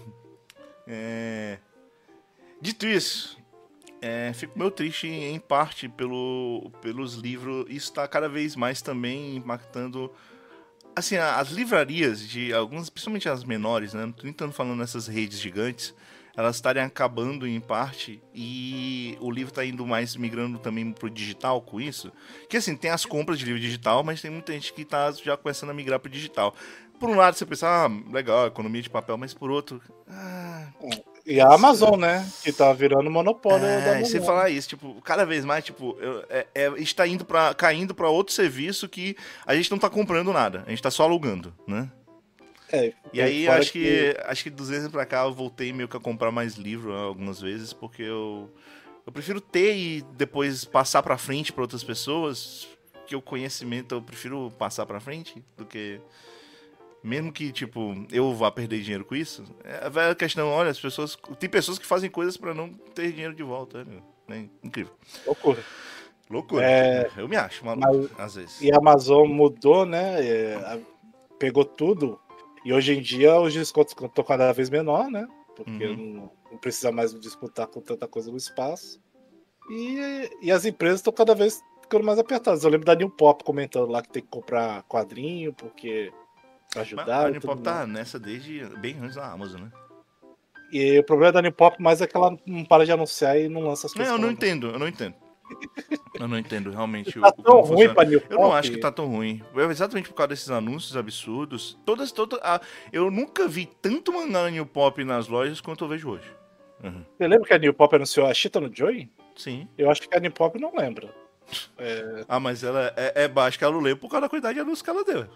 É... Dito isso, é, fico meio triste em parte pelo, pelos livros. Isso está cada vez mais também impactando. Assim, a- as livrarias de algumas, principalmente as menores, né? Não tô nem tanto falando nessas redes gigantes, elas estarem acabando em parte e o livro está indo mais migrando também pro digital com isso. Que assim, tem as compras de livro digital, mas tem muita gente que está já começando a migrar pro digital. Por um lado você pensa, ah, legal, economia de papel, mas por outro, ah, E a Amazon, né? Que tá virando monopólio da é, e você Amazon. falar isso, tipo, cada vez mais, tipo, eu- é, é, a gente tá indo pra, caindo pra outro serviço que a gente não tá comprando nada, a gente tá só alugando, né? É, E aí, fora acho que, acho que dos anos pra cá eu voltei meio que a comprar mais livro algumas vezes, porque eu, eu prefiro ter e depois passar pra frente pra outras pessoas, que o conhecimento eu prefiro passar pra frente do que... Mesmo que, tipo, eu vá perder dinheiro com isso, é a velha questão, olha, as pessoas... Tem pessoas que fazem coisas pra não ter dinheiro de volta, né? né? Incrível. loucura. Loucura. É, Eu me acho maluco, às vezes. E a Amazon mudou, né? é, a- pegou tudo. E hoje em dia os descontos estão cada vez menor, né? Porque Uhum. não, não precisa mais disputar com tanta coisa no espaço. E, e as empresas estão cada vez ficando mais apertadas. Eu lembro da New Pop comentando lá que tem que comprar quadrinho, porque pra Mas ajudar. a e Unipop tudo tá mais. nessa desde bem antes da Amazon, né? E o problema da New Pop mais é que ela não para de anunciar e não lança as Não, coisas. eu que não ela entendo, eu não entendo. Eu não entendo realmente o, Tá o tão como ruim funciona. pra New Pop. Eu não acho que tá tão ruim. É exatamente por causa desses anúncios absurdos. Todas, todas, ah, eu nunca vi tanto mangá New Pop nas lojas quanto eu vejo hoje. Uhum. Você lembra que a New Pop anunciou a Cheetah no Joy? Sim. Eu acho que a New Pop não lembra. Ah, mas ela é, é baixa que ela lê por causa da quantidade de anúncios que ela deu.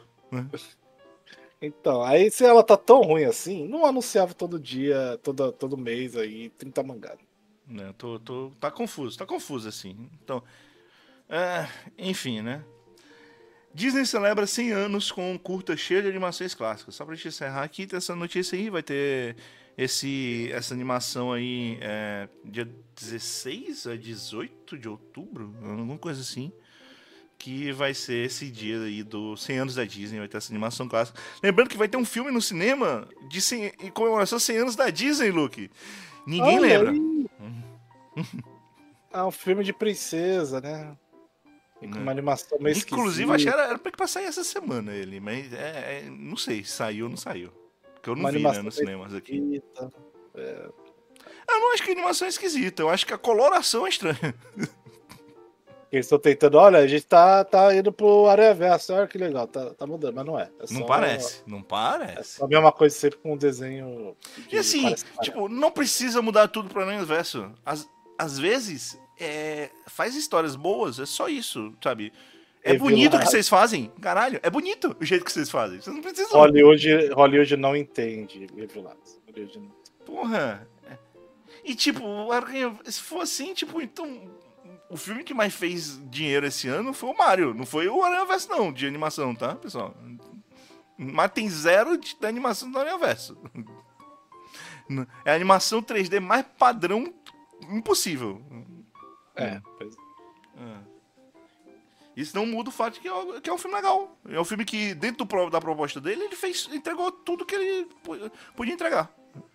Então, aí se ela tá tão ruim assim, não anunciava todo dia, todo, todo mês aí, trinta mangá. Né, tô, tô, tá confuso, tá confuso assim. Então, é, enfim, né? Disney celebra cem anos com um curta cheio de animações clássicas. Só pra gente encerrar aqui, tem essa notícia aí, vai ter esse, essa animação aí é, dia dezesseis a dezoito de outubro, alguma coisa assim, que vai ser esse dia aí dos cem anos da Disney, vai ter essa animação clássica. Lembrando que vai ter um filme no cinema de cem, em comemoração cem anos da Disney, Luke. Ninguém Olha lembra. aí. É um filme de princesa, né? E com uma animação meio Inclusive, acho que era, era pra sair essa semana ele, mas é, é, não sei, saiu ou não saiu. Porque eu não uma vi, né, nos meio cinemas aqui. esquisita. É. Eu não acho que a animação é esquisita, eu acho que a coloração é estranha. Eles estão tentando, olha, a gente tá, tá indo pro Aranhaverso, olha que legal, tá, tá mudando, mas não é. é Não só, parece, não É parece. só a mesma coisa sempre com um desenho. De, E assim, parece- tipo, não precisa mudar tudo pro Aranhaverso. Às, às vezes, é, faz histórias boas, é só isso, sabe? É É bonito o que vilão. vocês fazem, caralho, é bonito o jeito que vocês fazem. Vocês não precisam... Hollywood, Hollywood não entende revelados. Hollywood não... Porra. E tipo, o Aranha, se for assim, tipo, então o filme que mais fez dinheiro esse ano foi o Mario, não foi o Aranhaverso não, de animação, tá, pessoal? Mas tem zero de, da animação do Aranhaverso. É a animação três D mais padrão impossível. É, pois É. Isso não muda o fato de que é, que é um filme legal. É um filme que, dentro do pro- da proposta dele, ele fez, entregou tudo que ele po- podia entregar.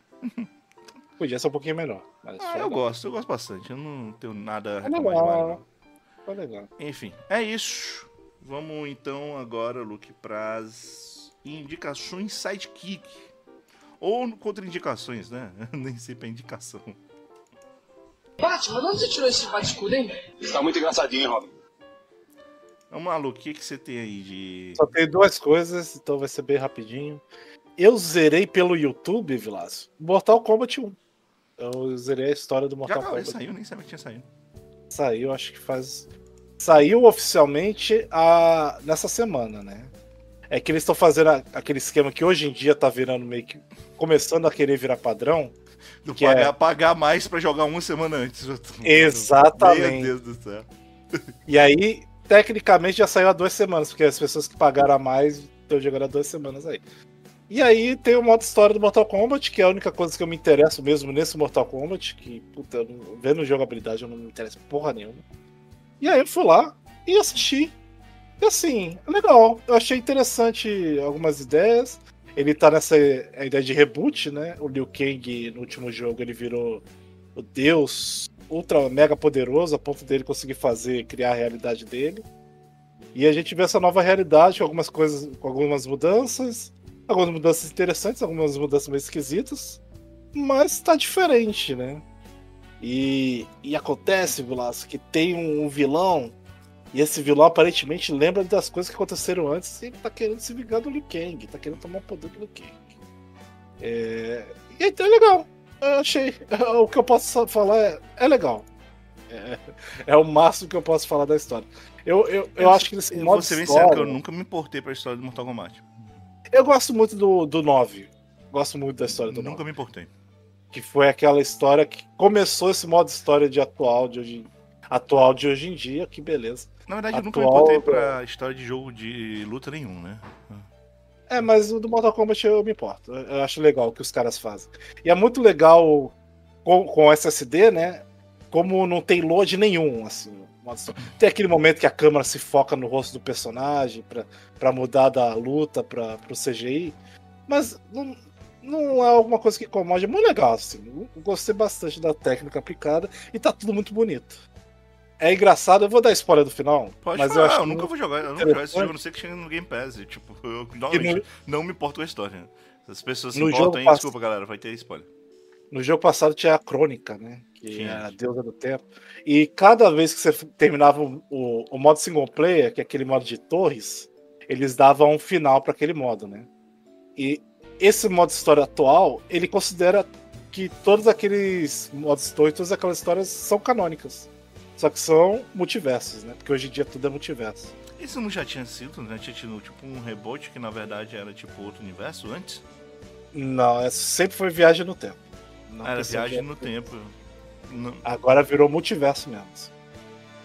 podia ser um pouquinho menor. Mas Ah, foi eu legal. gosto, eu gosto bastante. Eu não tenho nada a É reclamar de Mario, não. legal. Foi legal. Enfim, é isso. Vamos então agora, Luke, para as indicações sidekick. Ou contraindicações, né? Nem sempre é indicação. Batman, de onde você tirou esse bate-escudo, hein? Isso tá muito engraçadinho, hein, Robin? Vamos lá, Luke, o que, que você tem aí de. Só tem duas coisas, então vai ser bem rapidinho. Eu zerei pelo YouTube, Vilas, Mortal Kombat um. Eu zerei a história do Já Mortal acabou, Kombat. saiu, nem sabia que tinha saído. Saiu, acho que faz. Saiu oficialmente a... nessa semana, né? É que eles estão fazendo a- aquele esquema que hoje em dia tá virando meio que. Começando a querer virar padrão. Do Que pagar, é- pagar mais pra jogar uma semana antes. Exatamente. Meu Deus do céu. E aí, tecnicamente, já saiu há duas semanas, porque as pessoas que pagaram a mais estão jogando há duas semanas aí. E aí tem o modo história do Mortal Kombat, que é a única coisa que eu me interesso mesmo nesse Mortal Kombat, que, puta, eu não- vendo jogabilidade eu não me interesso porra nenhuma. E aí eu fui lá e assisti. E assim, é legal. Eu achei interessante algumas ideias. Ele tá nessa ideia de reboot, né? O Liu Kang, no último jogo, ele virou o deus ultra mega poderoso, a ponto dele conseguir fazer, criar a realidade dele. E a gente vê essa nova realidade com algumas coisas, com algumas mudanças, algumas mudanças interessantes, algumas mudanças meio esquisitas, mas tá diferente, né? E, e acontece, Vilas, que tem um, um vilão, e esse vilão aparentemente lembra das coisas que aconteceram antes, e ele tá querendo se vingar do Liu Kang, tá querendo tomar o poder do Liu Kang. É... E então é legal. Eu achei. O que eu posso falar é, é legal. É, é o máximo que eu posso falar da história. Eu, eu, eu, Eu- acho que nesse Eu modo vou ser bem história, sério que eu nunca me importei pra história do Mortal Kombat. eu gosto muito do, do nove. Gosto muito da história do Nunca nove. me importei. Que foi aquela história que começou esse modo história de atual de hoje, atual de hoje em dia. Que beleza. Na verdade, eu nunca me Atual, importei pra história de jogo de luta nenhum, né? É, mas o do Mortal Kombat eu me importo. Eu eu acho legal o que os caras fazem. E é muito legal com, com S S D, né? Como não tem load nenhum, assim. modo história. Tem aquele momento que a câmera se foca no rosto do personagem pra, pra mudar da luta pra, pro C G I. Mas não, não é alguma coisa que incomode. É muito legal, assim. Eu gostei bastante da técnica aplicada e tá tudo muito bonito. É engraçado, eu vou dar spoiler do final. Pode mas falar, eu acho eu que nunca não- vou jogar, eu nunca vou jogar esse interessante. jogo, a não ser que chegue no Game Pass. E, tipo, eu normalmente não me importo com a história. Se as pessoas se No importam, jogo hein? passa- Desculpa, galera, vai ter spoiler. No jogo passado tinha a Crônica, né? Que Tinha. é a deusa do tempo. E cada vez que você terminava o, o, o modo single player, que é aquele modo de torres, eles davam um final para aquele modo, né? E esse modo história atual, ele considera que todos aqueles modos de torre, todas aquelas histórias são canônicas. Só que são multiversos, né? Porque hoje em dia tudo é multiverso. Isso não já tinha sido, né? Tinha tido tipo um reboot que na verdade era tipo outro universo antes? Não, é, sempre foi viagem no tempo. Não Era tem viagem viagem no tempo. Não- Agora virou multiverso mesmo.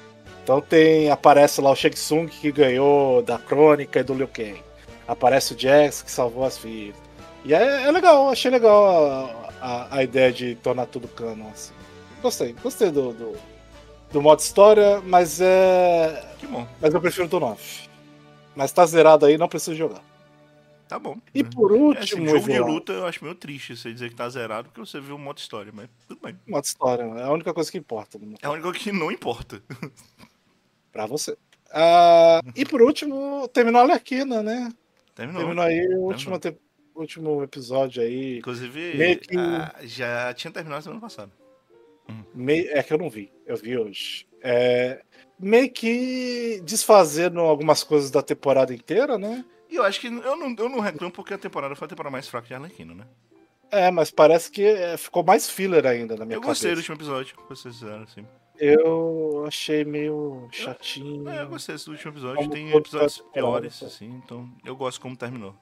Então tem, aparece lá o Shang Tsung que ganhou da Crônica e do Liu Kang. Aparece o Jax que salvou as filhas. E é, é legal, achei legal a, a, a ideia de tornar tudo canon, assim. Gostei, gostei do, do, do modo história, mas é... Que bom. Mas eu prefiro do nove. Mas tá zerado aí, não preciso jogar. Tá bom. E por É, último... assim, jogo de Eduardo, luta eu acho meio triste você dizer que tá zerado, porque você viu o modo história, mas tudo bem. modo história, é a única coisa que importa. Né? É a única coisa que não importa. Pra você. Ah, e por último, terminou a Arlequina, né? Terminou. Terminou aí o Terminou. último, te- último episódio aí. Inclusive, Meio que- ah, já tinha terminado semana passada. Meio, é que eu não vi, eu vi hoje. É, meio que desfazendo algumas coisas da temporada inteira, né? E eu acho que eu não, eu não reclamo porque a temporada foi a temporada mais fraca de Arlequina, né? É, mas parece que é, ficou mais filler ainda na minha Eu gostei do cabeça. último episódio, que vocês fizeram, assim. Eu achei meio chatinho. É, eu gostei do último episódio. Como Tem todo episódios temporada, piores, tá. assim, então eu gosto como terminou.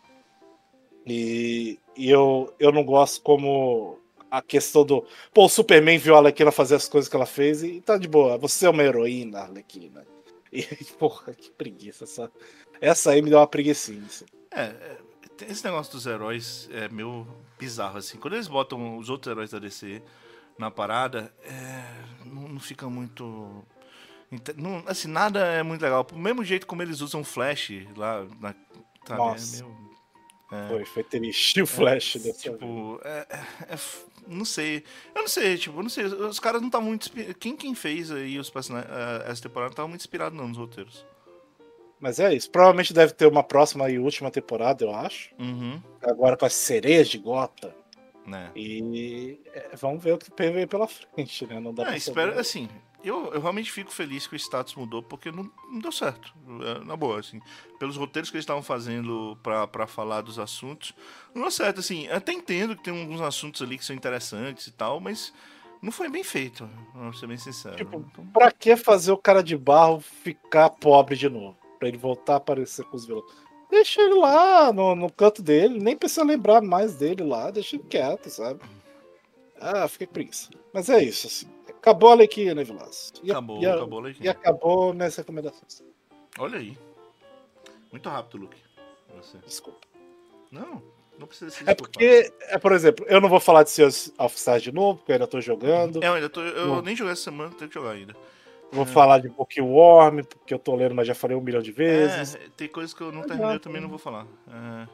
E, e eu, eu não gosto como a questão do... Pô, o Superman viu a Arlequina fazer as coisas que ela fez e tá de boa. Você é uma heroína, Arlequina. E, porra, que preguiça. Essa, essa aí me deu uma preguicinha. Assim. É, é, tem esse negócio dos heróis é meio bizarro, assim. Quando eles botam os outros heróis da D C na parada, é, não, não fica muito... inte- Não, assim, nada é muito legal. Do mesmo jeito como eles usam Flash lá, na, sabe? Nossa. É meio... é, Foi, foi triste o flash dessa vez. Tipo, é, é- é f- não sei. Eu não sei, tipo, eu não sei. Os caras não estavam muito. inspi- Quem, quem fez aí os personagens, eh, essa temporada não tava muito inspirado, não, nos roteiros. Mas é isso. Provavelmente deve ter uma próxima e última temporada, eu acho. Uhum. Agora com as sereias de Gota. Né? E é, vamos ver o que vem pela frente, né? Não dá É, pra espero, saber. assim, eu, eu realmente fico feliz que o status mudou, porque não, não deu certo. É, na boa, assim. Pelos roteiros que eles estavam fazendo pra, pra falar dos assuntos, não deu certo, assim. Eu até entendo que tem alguns assuntos ali que são interessantes e tal, mas não foi bem feito, pra ser bem sincero. Tipo, Então, pra que fazer o cara de barro ficar pobre de novo? Pra ele voltar a aparecer com os vilões. Deixa ele lá no, no canto dele, nem precisa lembrar mais dele lá, deixa ele quieto, sabe? Ah, fiquei com preguiça. Mas é isso, assim. Acabou a Arlequina, né, Vilas? E, acabou, e, a- acabou a e acabou minhas recomendações. Olha aí. Muito rápido, Luke. Você. Desculpa. Não, não precisa se É desculpar. porque, é, por exemplo, eu não vou falar de Seus of Stars de novo, porque eu ainda tô jogando. É, eu ainda tô. Eu Não. nem joguei essa semana, tenho que jogar ainda. Vou falar de Pokéworm, porque eu tô lendo, mas já falei um milhão de vezes. É, tem coisas que eu não Exato. terminei, eu também não vou falar. É,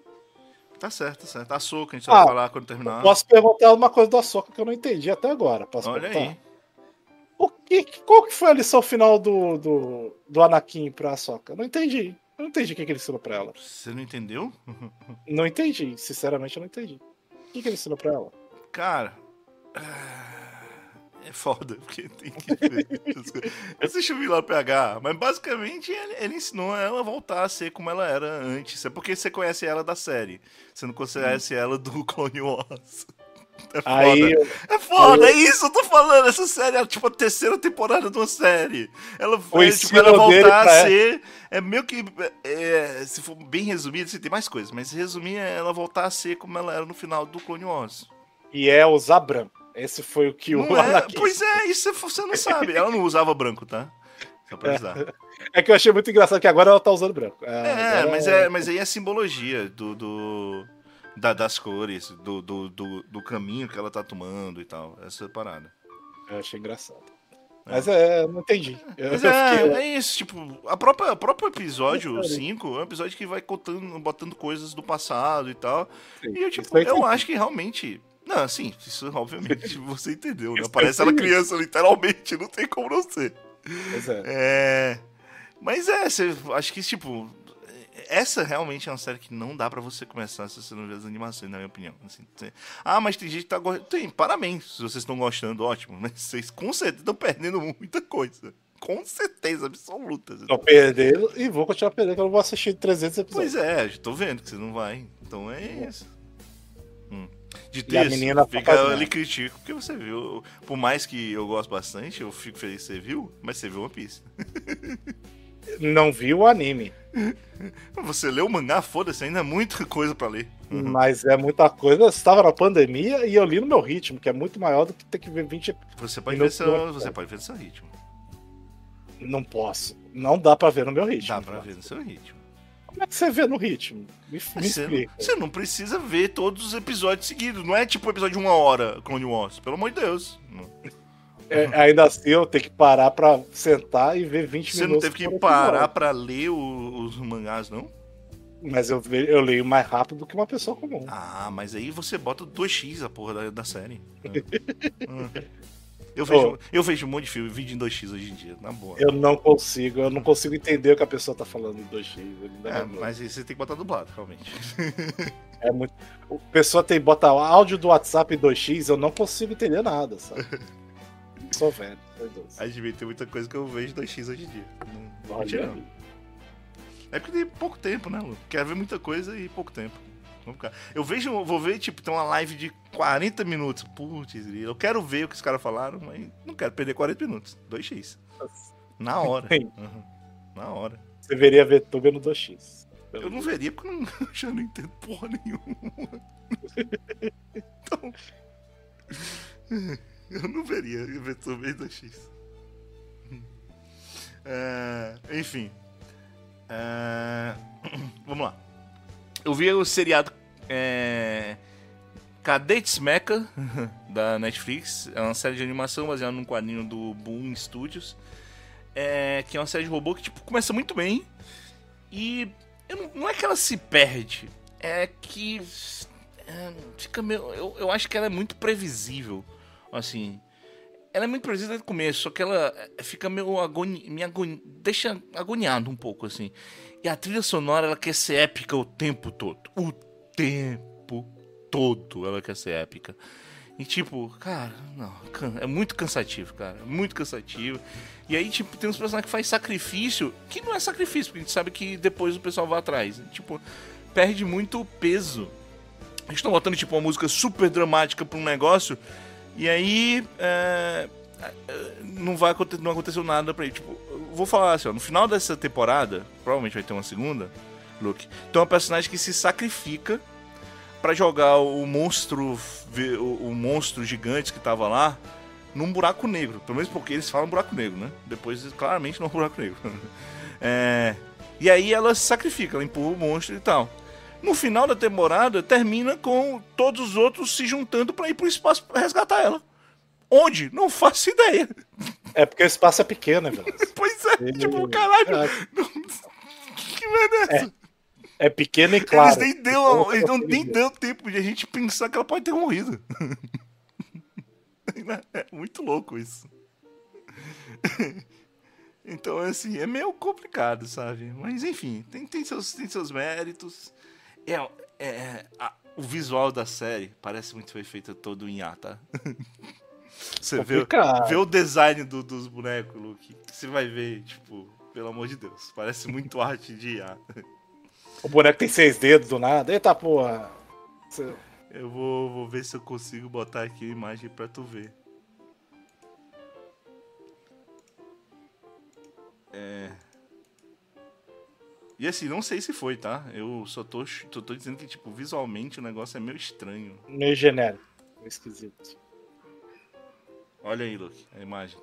tá certo, tá certo. A Soca, a gente Ah, vai falar quando terminar. Posso perguntar uma coisa do Ahsoka que eu não entendi até agora. Posso Olha perguntar? aí. O que, qual que foi a lição final do, do, do Anakin pra Ahsoka? Eu não entendi. Eu não entendi o que, que ele ensinou pra ela. Você não entendeu? Não entendi. Sinceramente, eu não entendi. O que, que ele ensinou pra ela? Cara. É foda, porque tem que ver. essas coisas. Eu assisti o Vilão P H, mas basicamente ele, ele ensinou ela a voltar a ser como ela era antes. É porque você conhece ela da série. Você não conhece ela do Clone Wars. É foda. Aí, É foda, é isso, eu tô falando. Essa série é tipo a terceira temporada de uma série. Ela vai, tipo, ensino ela dele voltar a pra- ser. É meio que. é, se for bem resumido, assim, tem mais coisas, mas resumir é ela voltar a ser como ela era no final do Clone Wars. e é usar branco. Esse foi o que o Não é, Anakin... pois é, isso você não sabe. Ela não usava branco, tá? Só pra avisar. É que eu achei muito engraçado que agora ela tá usando branco. Ah, É, agora- mas, é, mas aí é a simbologia do, do, da- das cores, do, do, do, do caminho que ela tá tomando e tal. Essa parada. Eu achei engraçado. Mas é, não entendi. Eu, Mas eu é, fiquei- é isso, tipo, a própria, o próprio episódio Sério? cinco é um episódio que vai contando, botando coisas do passado e tal. Sim, E eu, isso tipo, aí eu entendi. acho que realmente. Não, assim, isso obviamente você entendeu, né? Isso Parece eu ela entendi. criança, literalmente, não tem como não ser. Pois é. É. Mas é, você, acho que, tipo, essa realmente é uma série que não dá pra você começar se você não ver as animações, na minha opinião. Assim, você- ah, mas tem gente que tá gostando. Tem, parabéns, se vocês estão gostando, ótimo. Mas vocês com certeza estão perdendo muita coisa. Com certeza absoluta. Tô perdendo e vou continuar perdendo, que eu não vou assistir trezentos episódios. Pois é, já tô vendo que você não vai. Então é isso. Hum. Dito E a isso, menina fica faz ali nada. critico, porque você viu. Por mais que eu gosto bastante, eu fico feliz que você viu, mas você viu One Piece. Não vi o anime, Você leu o mangá, foda-se, ainda é muita coisa pra ler. mas é muita coisa. Eu estava na pandemia e eu li no meu ritmo, que é muito maior do que ter que ver vinte. Você pode, E ver no- seu, no- você pode ver seu ritmo. Não posso. Não dá pra ver no meu ritmo. Dá pra ver no seu ritmo. Como é que você vê no ritmo? Me, me Você, explica. você não precisa ver todos os episódios seguidos. Não é tipo um episódio de uma hora, Clone Wars. Pelo amor de Deus. É, ainda assim, eu tenho que parar pra sentar e ver vinte Você não minutos. teve que por parar episódio. pra ler o- os mangás, não? Mas eu, ve- eu leio mais rápido do que uma pessoa comum. Ah, mas aí você bota dois x a porra da, da série. Ah. Eu, vejo, Ô. eu vejo um monte de filme, vídeo em dois x hoje em dia, na boa. Eu não consigo, eu não consigo entender o que a pessoa tá falando em dois x. ele não É, é meu. mas aí você tem que botar dublado, realmente. É muito. A pessoa tem bota áudio do WhatsApp em dois x, eu não consigo entender nada, sabe? Sou velho, sou idoso. Admito, tem muita coisa que eu vejo em dois x hoje em dia. Não, não Olha mentira, aí. não. É porque tem pouco tempo, né, Lu? Quero ver muita coisa e pouco tempo. Vamos ficar. Eu vejo, vou ver, tipo, tem uma live de quarenta minutos. Putz, eu quero ver o que os caras falaram, mas não quero perder quarenta minutos. dois x. Na hora. Sim. Uhum. Na hora. Você veria VTuber no dois x. Eu não veria porque eu, não, eu já não entendo porra nenhuma. Então. Eu não veria VTuber em dois x. É, enfim. É, vamos lá. Eu vi o seriado é, Cadets Mecha da Netflix. É uma série de animação baseada num quadrinho do Boom Studios. É, que é uma série de robô que tipo, começa muito bem. E eu não, não é que ela se perde. É que é, fica meio, eu, eu acho que ela é muito previsível. Assim, ela é muito previsível desde o começo, só que ela fica meio agoni, me agoni, deixa agoniado um pouco, assim. E a trilha sonora, ela quer ser épica o tempo todo. O tempo todo ela quer ser épica. E tipo, cara, não, é muito cansativo, cara. Muito cansativo. E aí, tipo, tem uns personagens que faz sacrifício, que não é sacrifício, porque a gente sabe que depois o pessoal vai atrás. Tipo, perde muito peso. Eles estão botando, tipo, uma música super dramática pra um negócio, e aí é, não vai acontecer, não aconteceu nada pra ele. Tipo, eu vou falar assim, ó, no final dessa temporada, provavelmente vai ter uma segunda, Luke, tem uma personagem que se sacrifica pra jogar o monstro, o, o monstro gigante que tava lá num buraco negro. Pelo menos porque eles falam buraco negro, né? Depois, claramente, não é um buraco negro. É, e aí ela se sacrifica, ela empurra o monstro e tal. No final da temporada, termina com todos os outros se juntando pra ir pro espaço pra resgatar ela. Onde? Não faço ideia. É porque o espaço é pequeno, né, velho? Pois é, Ele- tipo, caralho. É. Não... Que merda é essa? É pequeno e claro. Eles nem deu, Então, eles não, eu nem dizer. deu tempo de a gente pensar que ela pode ter morrido. É muito louco isso. Então, assim, é meio complicado, sabe? Mas, enfim, tem, tem, seus, tem seus méritos. É, é, a- o visual da série parece muito foi feito todo em A, tá? Você vê, Complicado. vê o design do- dos bonecos, Luke, você vai ver, tipo, pelo amor de Deus, parece muito arte de I A. O boneco tem seis dedos do nada. Eita porra. Você- Eu vou, vou ver se eu consigo botar aqui a imagem pra tu ver. É... E assim, não sei se foi, tá? Eu só tô, tô, tô dizendo que, tipo, visualmente o negócio é meio estranho. Meio genérico. Meio esquisito. Olha aí, Luke, a imagem.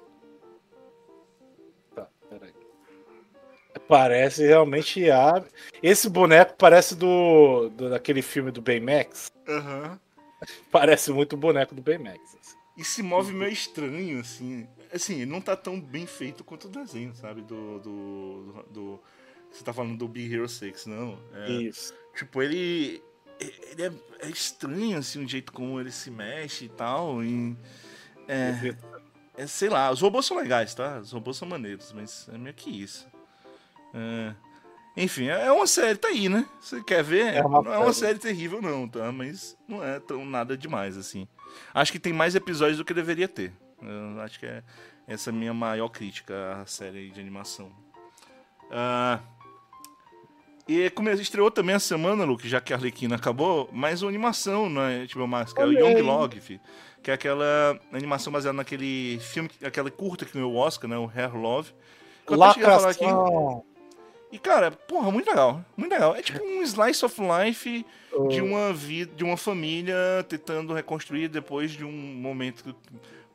Tá, peraí. Parece realmente a. Esse boneco parece do, do daquele filme do Baymax. Aham. Parece muito o boneco do Baymax. assim. E se move meio estranho, assim. Assim, ele não tá tão bem feito quanto o desenho, sabe? Do. do, do, do- você tá falando do Big Hero seis, não? É, Isso. tipo, ele. Ele é, é estranho, assim, o jeito como ele se mexe e tal. E, é, é, sei lá, os robôs são legais, tá? Os robôs são maneiros, mas é meio que isso. É, enfim, é uma série, tá aí, né? Você quer ver? É uma não é uma série. série terrível, não, tá? Mas não é tão nada demais, assim. Acho que tem mais episódios do que deveria ter. Eu acho que é essa a minha maior crítica à série de animação. Ah, e como estreou também a semana, Luke, já que a Arlequina acabou, mais uma animação, né? Tipo, mais, que é o Olha Young aí. Log, fi, que é aquela animação baseada naquele filme, aquela curta que ganhou o Oscar, né? O Hair Love. Que eu até cheguei a falar aqui. Lacração. E, cara, porra, muito legal. Muito legal. É tipo um slice of life de Oh. uma vida, de uma família tentando reconstruir depois de um momento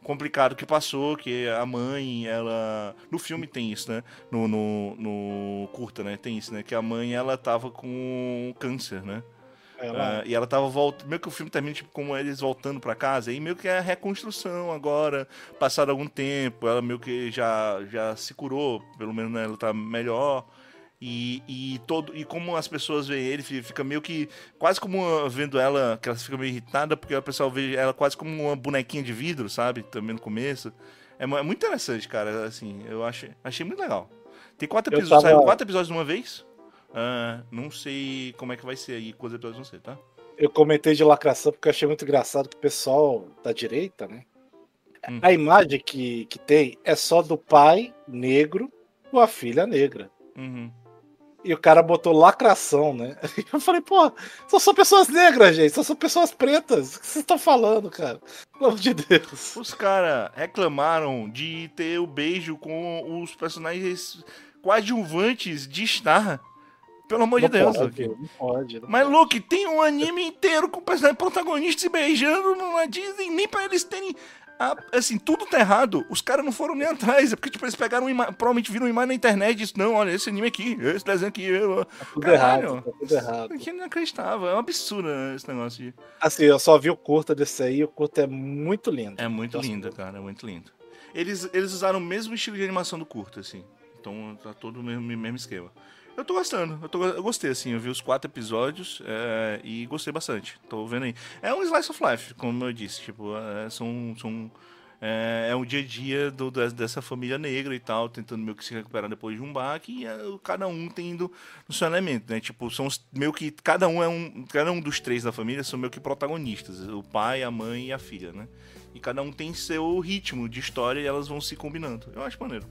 complicado que passou, que a mãe, ela... No filme tem isso, né? No, no, no curta, né? Tem isso, né? Que a mãe, ela tava com câncer, né? Ela... Uh, e ela tava voltando, meio que o filme termina tipo como eles voltando pra casa, e meio que é a reconstrução agora, passado algum tempo, ela meio que já, já se curou, pelo menos, né, ela tá melhor, e, e, todo, e como as pessoas veem ele, fica meio que, quase como vendo ela, que ela fica meio irritada, porque o pessoal vê ela quase como uma bonequinha de vidro, sabe, também no começo. É, é muito interessante, cara, assim, eu achei, achei muito legal. Tem quatro episódios, tava... saiu quatro episódios de uma vez? Uh, não sei como é que vai ser aí, quantos episódios vão ser, tá? Eu comentei de lacração porque eu achei muito engraçado que o pessoal da direita, né? Hum. A imagem que, que tem é só do pai negro com a filha negra. Uhum. E o cara botou lacração, né? Eu falei, pô, só são pessoas negras, gente, só são pessoas pretas. O que vocês estão falando, cara? Pelo amor de Deus. Os caras reclamaram de ter o beijo com os personagens coadjuvantes de Star. Pelo amor Não de Deus, pode, Luke. não pode, não Mas, pode. Luke, tem um anime inteiro com personagens protagonistas se beijando numa Disney, nem pra eles terem... A, assim, tudo tá errado. Os caras não foram nem atrás. É porque, tipo, eles pegaram uma, provavelmente viram uma imagem na internet e disseram, não, olha, esse anime aqui, esse desenho aqui. Eu... Tá tudo Caralho, errado, tá tudo errado. Que não acreditava. É um absurdo, né, esse negócio de... Assim, eu só vi o curta desse aí, o curta é muito lindo. É muito Nossa, lindo, cara, é muito lindo. Eles, eles usaram o mesmo estilo de animação do curta, assim. Então tá todo o mesmo, mesmo esquema. Eu tô gostando, eu, tô, eu gostei, assim, eu vi os quatro episódios é, e gostei bastante. Tô vendo aí. É um slice of life, como eu disse, tipo, é, são... são é, é o dia a dia do, dessa família negra e tal, tentando meio que se recuperar depois de um baque, e é, cada um tendo no seu elemento, né? Tipo, são os, meio que cada um é um. Cada um dos três da família são meio que protagonistas. O pai, a mãe e a filha, né? E cada um tem seu ritmo de história e elas vão se combinando. Eu acho maneiro.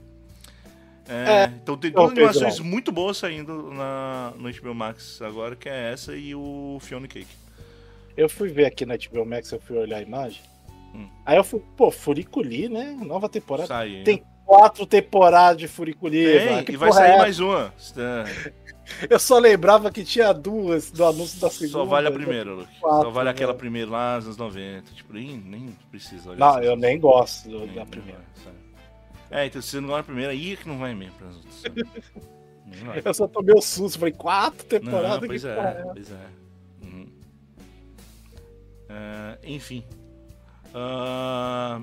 É, é, então tem duas animações muito boas saindo na, no H B O Max agora, que é essa e o Fiona Cake. Eu fui ver aqui na H B O Max, eu fui olhar a imagem. Hum. Aí eu fui, pô, Furiculi, né? Nova temporada. Sai, tem quatro temporadas de Furiculi. Tem, e vai sair é mais uma. Eu só lembrava que tinha duas do anúncio da segunda. Só vale a primeira, Luke. Quatro, só vale aquela né? primeira lá nos anos noventa. Tipo, nem, nem precisa olhar. Não, eu coisas. nem gosto do, nem, da primeira. É, então se você não gosta da primeira, aí é que não vai mesmo pras outras. Eu só tomei o susto, falei, quatro temporadas. Não, pois, que é, é. pois é, uhum. uh, Enfim. Uh...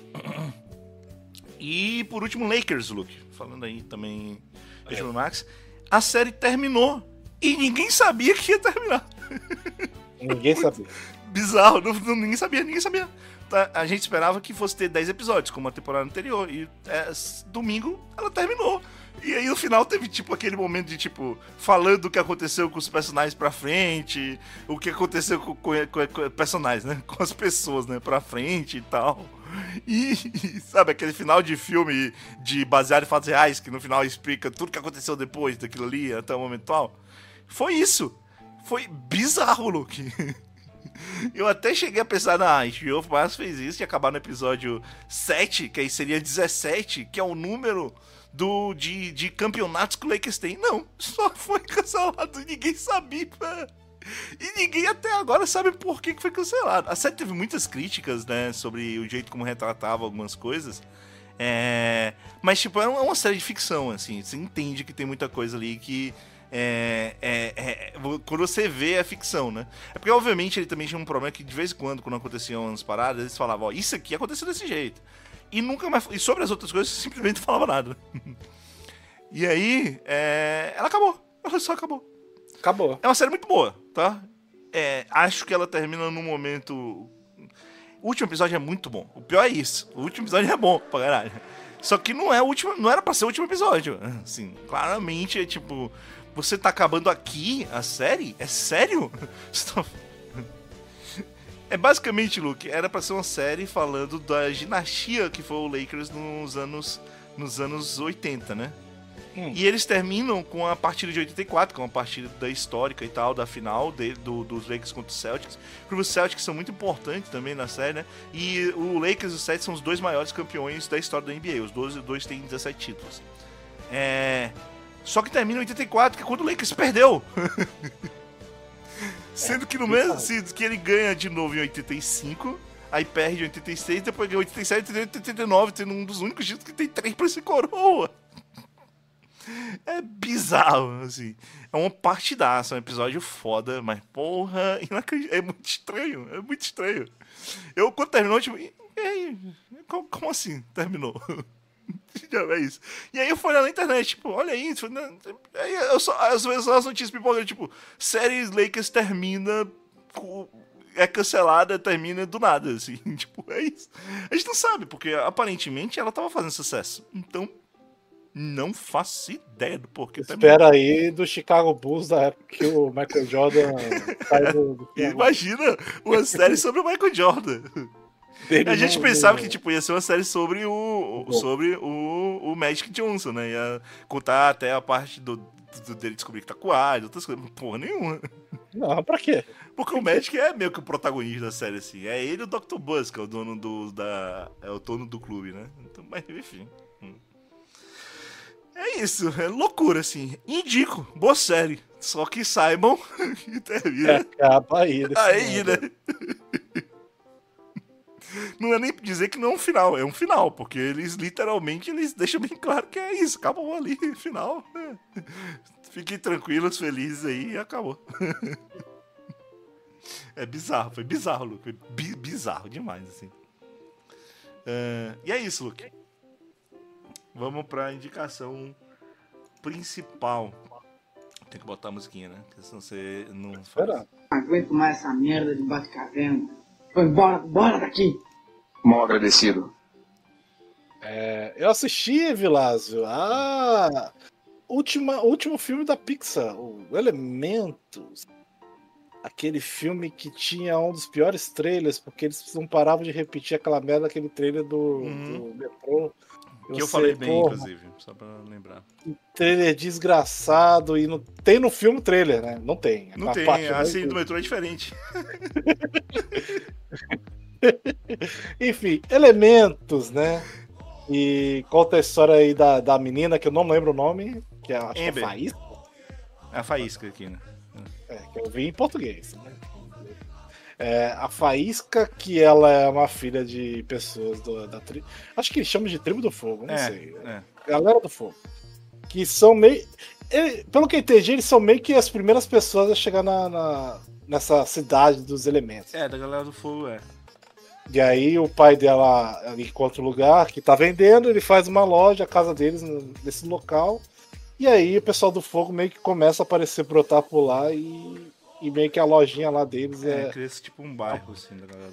E por último, Lakers, Luke. Falando aí também do H B O Max. A série terminou e ninguém sabia que ia terminar. Ninguém sabia. Bizarro, não, não, ninguém sabia, ninguém sabia. A gente esperava que fosse ter dez episódios, como a temporada anterior. E é, domingo ela terminou. E aí no final teve tipo aquele momento de tipo, falando o que aconteceu com os personagens pra frente, o que aconteceu com, com, com, com personagens, né? Com as pessoas, né? Pra frente e tal. E, e sabe, aquele final de filme de baseado em fatos reais, que no final explica tudo que aconteceu depois daquilo ali, até o momento atual. Foi isso. Foi bizarro, Luke. Eu até cheguei a pensar, na H B O Max fez isso e acabar no episódio sete, que aí seria dezessete, que é o número do, de, de campeonatos que o Lakers tem. Não, só foi cancelado, ninguém sabia. E ninguém até agora sabe por que foi cancelado. A série teve muitas críticas, né, sobre o jeito como retratava algumas coisas. É... Mas, tipo, é uma série de ficção, assim. Você entende que tem muita coisa ali que... É, é, é, quando você vê a ficção, né? É porque, obviamente, ele também tinha um problema que, de vez em quando, quando aconteciam as paradas, eles falavam, ó, isso aqui aconteceu desse jeito. E nunca mais... E sobre as outras coisas, simplesmente não falava nada. E aí, é, ela acabou. Ela só acabou. Acabou. É uma série muito boa, tá? É, acho que ela termina num momento... O último episódio é muito bom. O pior é isso. O último episódio é bom pra caralho. Só que não é o último... Não era pra ser o último episódio. Assim, claramente é tipo... Você tá acabando aqui a série? É sério? É basicamente, Luke, era pra ser uma série falando da dinastia que foi o Lakers nos anos, nos anos oitenta, né? Hum. E eles terminam com a partida de oitenta e quatro, que é uma partida histórica e tal, da final de, do, dos Lakers contra os Celtics. Porque os Celtics são muito importantes também na série, né? E o Lakers e os Celtics são os dois maiores campeões da história da N B A. Os dois, os dois têm dezessete títulos. É... Só que termina em oitenta e quatro, que é quando o Lakers perdeu. Sendo que no mesmo, assim, que ele ganha de novo em oitenta e cinco, aí perde em oitenta e seis, depois ganha oitenta e sete, oitenta e nove, sendo um dos únicos títulos que tem três pra esse coroa. É bizarro, assim. É uma partidaça, é um episódio foda, mas porra, é muito estranho, é muito estranho. Eu, quando terminou, tipo, e aí? Como, como assim terminou? Já é isso. E aí eu fui olhar na internet, tipo, olha isso. Aí eu só, às vezes as notícias pipocam, tipo, série Lakers termina, é cancelada, termina do nada, assim. Tipo, é isso. A gente não sabe, porque aparentemente ela tava fazendo sucesso. Então, não faço ideia do porquê. Espera aí do Chicago Bulls da época que o Michael Jordan sai do, do Imagina uma série sobre o Michael Jordan. A gente não, pensava não, que tipo, ia ser uma série sobre o sobre o, o Magic Johnson, né? Ia contar até a parte do, do dele descobrir que tá com ar, outras coisas. Porra nenhuma. Não, pra quê? Porque o Magic é meio que o protagonista da série, assim. É ele e o doutor Buzz, que é o dono do da é o dono do clube, né? Então, mas enfim. É isso, é loucura, assim. Indico, boa série. Só que saibam que termina. Acaba aí, aí, né? Não é nem dizer que não é um final, é um final, porque eles literalmente eles deixam bem claro que é isso, acabou ali, final. Fiquem tranquilos, felizes aí e acabou. É bizarro, foi bizarro, Luke. Foi bi- bizarro demais, assim. Uh, e é isso, Luke. Vamos pra indicação principal. Tem que botar a musiquinha, né? Porque senão você não faz. Não aguento mais essa merda de Batcaverna. Foi embora, bora daqui! Mal agradecido. É, eu assisti, Vilásio, a última, último filme da Pixar, o Elementos. Aquele filme que tinha um dos piores trailers, porque eles não paravam de repetir aquela merda, aquele trailer do, uhum. do metrô. Que eu, eu falei bem, porra, inclusive, só pra lembrar. Um trailer desgraçado e não tem no filme trailer, né? Não tem. Não a tem, a cena do metrô é diferente. Enfim, Elementos, né? E conta a história aí da, da menina, que eu não lembro o nome, que é, acho que é a Faísca. É a Faísca aqui, né? É, que eu vi em português, né? É, a Faísca, que ela é uma filha de pessoas do, da tribo. Acho que eles chamam de tribo do fogo, não é, sei. É. Galera do fogo. Que são meio. Ele, pelo que eu entendi, eles são meio que as primeiras pessoas a chegar na, na, nessa cidade dos elementos. É, da galera do fogo, é. E aí o pai dela encontra o lugar que tá vendendo, ele faz uma loja, a casa deles nesse local. E aí o pessoal do fogo meio que começa a aparecer, brotar por lá e. E meio que a lojinha lá deles é. É, cresce tipo um bairro, assim, da galera.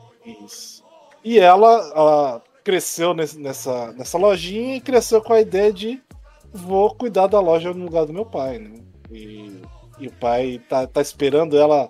Isso. E ela, ela cresceu nesse, nessa, nessa lojinha e cresceu com a ideia de vou cuidar da loja no lugar do meu pai, né? E, e o pai tá, tá esperando ela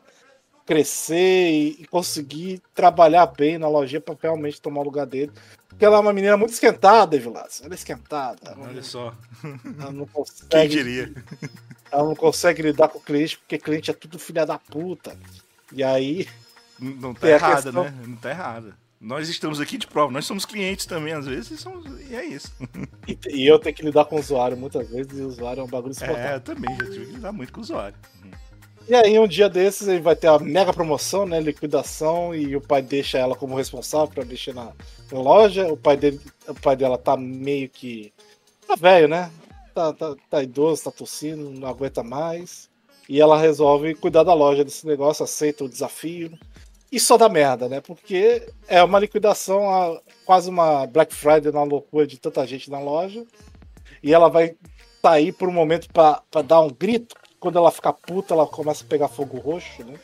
crescer e, e conseguir trabalhar bem na lojinha pra realmente tomar o lugar dele. Porque ela é uma menina muito esquentada, Vilas. Ela é esquentada. Olha ela, só. Ela não consegue. Quem diria? Ela não consegue lidar com o cliente, porque cliente é tudo filha da puta. E aí. Não, não tá errada, questão... né? Não tá errada. Nós estamos aqui de prova, nós somos clientes também, às vezes, e, somos... e é isso. E, e eu tenho que lidar com o usuário muitas vezes, e o usuário é um bagulho insuportável. É, eu também já tive que lidar muito com o usuário. Uhum. E aí, um dia desses, ele vai ter a mega promoção, né? Liquidação, e o pai deixa ela como responsável pra mexer na, na loja. O pai, dele, o pai dela tá meio que. Tá velho, né? Tá, tá, tá idoso, tá tossindo, não aguenta mais. E ela resolve cuidar da loja desse negócio, aceita o desafio. E só dá merda, né? Porque é uma liquidação, quase uma Black Friday na loucura de tanta gente na loja. E ela vai sair por um momento pra, pra dar um grito. Quando ela fica puta, ela começa a pegar fogo roxo, né?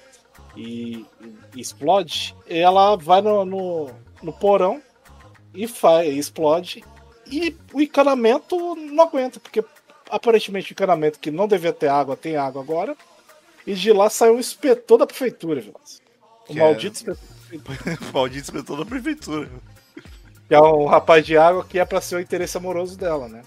E, e explode. E ela vai no, no, no porão e faz, explode. E o encanamento não aguenta, porque aparentemente o encanamento que não devia ter água, tem água agora. E de lá saiu um inspetor da prefeitura, Vilas. O maldito é... inspetor. O maldito inspetor da prefeitura. Que é um rapaz de água que é pra ser o interesse amoroso dela, né?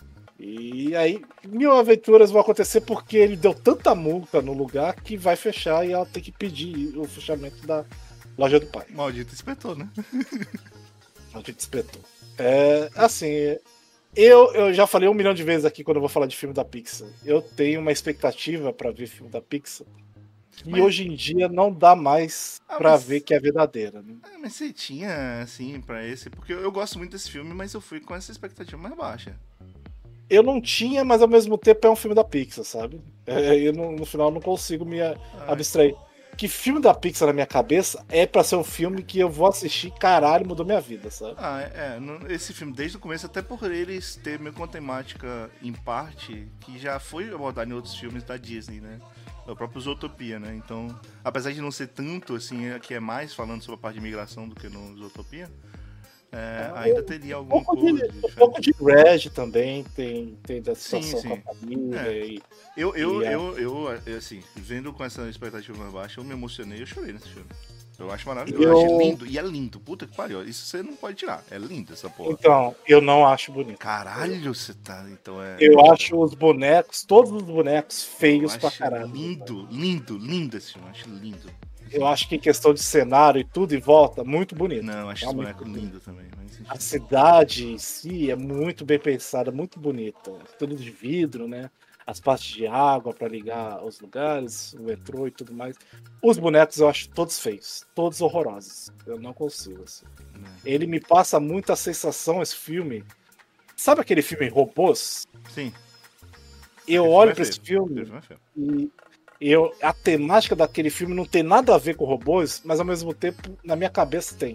E aí, mil aventuras vão acontecer porque ele deu tanta multa no lugar que vai fechar e ela tem que pedir o fechamento da loja do pai. Maldito inspetor, né? Maldito inspetor. É, assim, eu, eu já falei um milhão de vezes aqui quando eu vou falar de filme da Pixar. Eu tenho uma expectativa pra ver filme da Pixar E Mas- hoje em dia não dá mais Ah, pra mas- ver que é verdadeira. Né? Ah, mas você tinha, assim, pra esse... Porque eu, eu gosto muito desse filme, mas eu fui com essa expectativa mais baixa. Eu não tinha, mas ao mesmo tempo é um filme da Pixar, sabe? É, eu no, no final não consigo me a- Ah, abstrair. Que filme da Pixar na minha cabeça é pra ser um filme que eu vou assistir, caralho, mudou minha vida, sabe? Ah, é, no- esse filme desde o começo, até por eles ter meio com uma temática em parte que já foi abordada em outros filmes da Disney, né? O próprio Zootopia, né? Então, apesar de não ser tanto, assim, é- que é mais falando sobre a parte de imigração do que no Zootopia, é, Ah, ainda eu- teria Um alguma pouco, coisa de, de um pouco diferente. de Reg também tem, tem da Sim, situação sim. com a família. É. E, Eu, eu, E a- eu, eu, eu, assim, vendo com essa expectativa mais baixa, eu me emocionei e eu chorei nesse filme. Eu acho maravilhoso. Eu, Eu- achei lindo. E é lindo. Puta que pariu. Isso você não pode tirar. É lindo essa porra. então, eu não acho bonito. Caralho, você tá. Então é. Eu acho os bonecos, todos os bonecos feios eu pra acho caralho. lindo, lindo, lindo esse filme. Eu acho lindo. Eu acho que em questão de cenário e tudo em volta, muito bonito. Não, eu acho esse Realmente boneco lindo também. Mas, enfim. A cidade em si é muito bem pensada, muito bonita. Tudo de vidro, né? As partes de água para ligar os lugares, o metrô e tudo mais. Os bonecos eu acho todos feios, todos horrorosos. Eu não consigo. Assim. Ele me passa muita sensação, esse filme. Sabe aquele filme Robôs? Sim. Eu Aquele olho filme para é esse feio. filme Aquele filme é feio. e eu, a temática daquele filme não tem nada a ver com robôs, mas ao mesmo tempo na minha cabeça tem.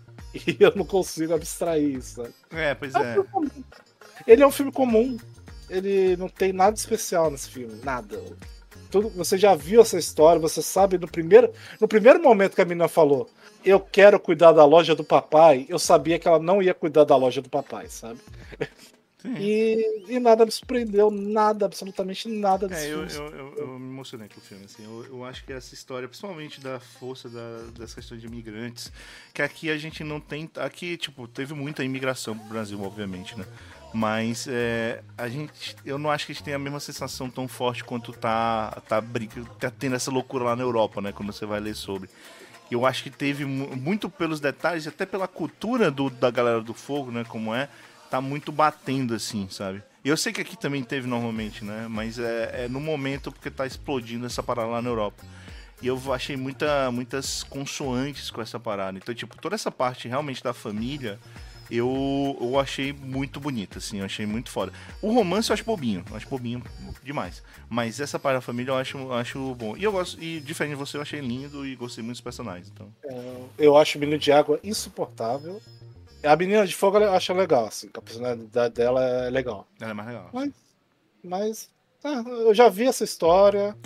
E eu não consigo abstrair isso. Sabe? É, pois É um é. filme comum. Ele é um filme comum. Ele não tem nada especial nesse filme. Nada. Tudo, você já viu essa história, você sabe no primeiro, no primeiro momento que a menina falou eu quero cuidar da loja do papai, eu sabia que ela não ia cuidar da loja do papai, sabe? Sim. E, e nada me surpreendeu, nada, absolutamente nada desse É, eu, filme. eu, eu, eu me emocionei com o filme, assim, eu, eu acho que essa história, principalmente da força da, das questões de imigrantes, que aqui a gente não tem, aqui, tipo, teve muita imigração pro Brasil, obviamente, né, mas é, a gente, eu não acho que a gente tem a mesma sensação tão forte quanto tá, tá, briga, tá tendo essa loucura lá na Europa, né, quando você vai ler sobre. Eu acho que teve mu- muito pelos detalhes, até pela cultura do, da galera do fogo, né, como é, tá muito batendo assim, sabe? Eu sei que aqui também teve normalmente, né? Mas é, é no momento porque tá explodindo essa parada lá na Europa. E eu achei muita, muitas consoantes com essa parada. Então, tipo, toda essa parte realmente da família, eu, eu achei muito bonita, assim, eu achei muito foda. O romance eu acho bobinho, eu acho bobinho demais. Mas essa parte da família eu acho, eu acho bom. E eu gosto, e diferente de você, eu achei lindo e gostei muito dos personagens. Então. Eu acho o Menino de Água insuportável. A Menina de Fogo eu acho legal, assim, a personalidade dela é legal. Ela é mais legal. Mas, mas ah, eu já vi essa história.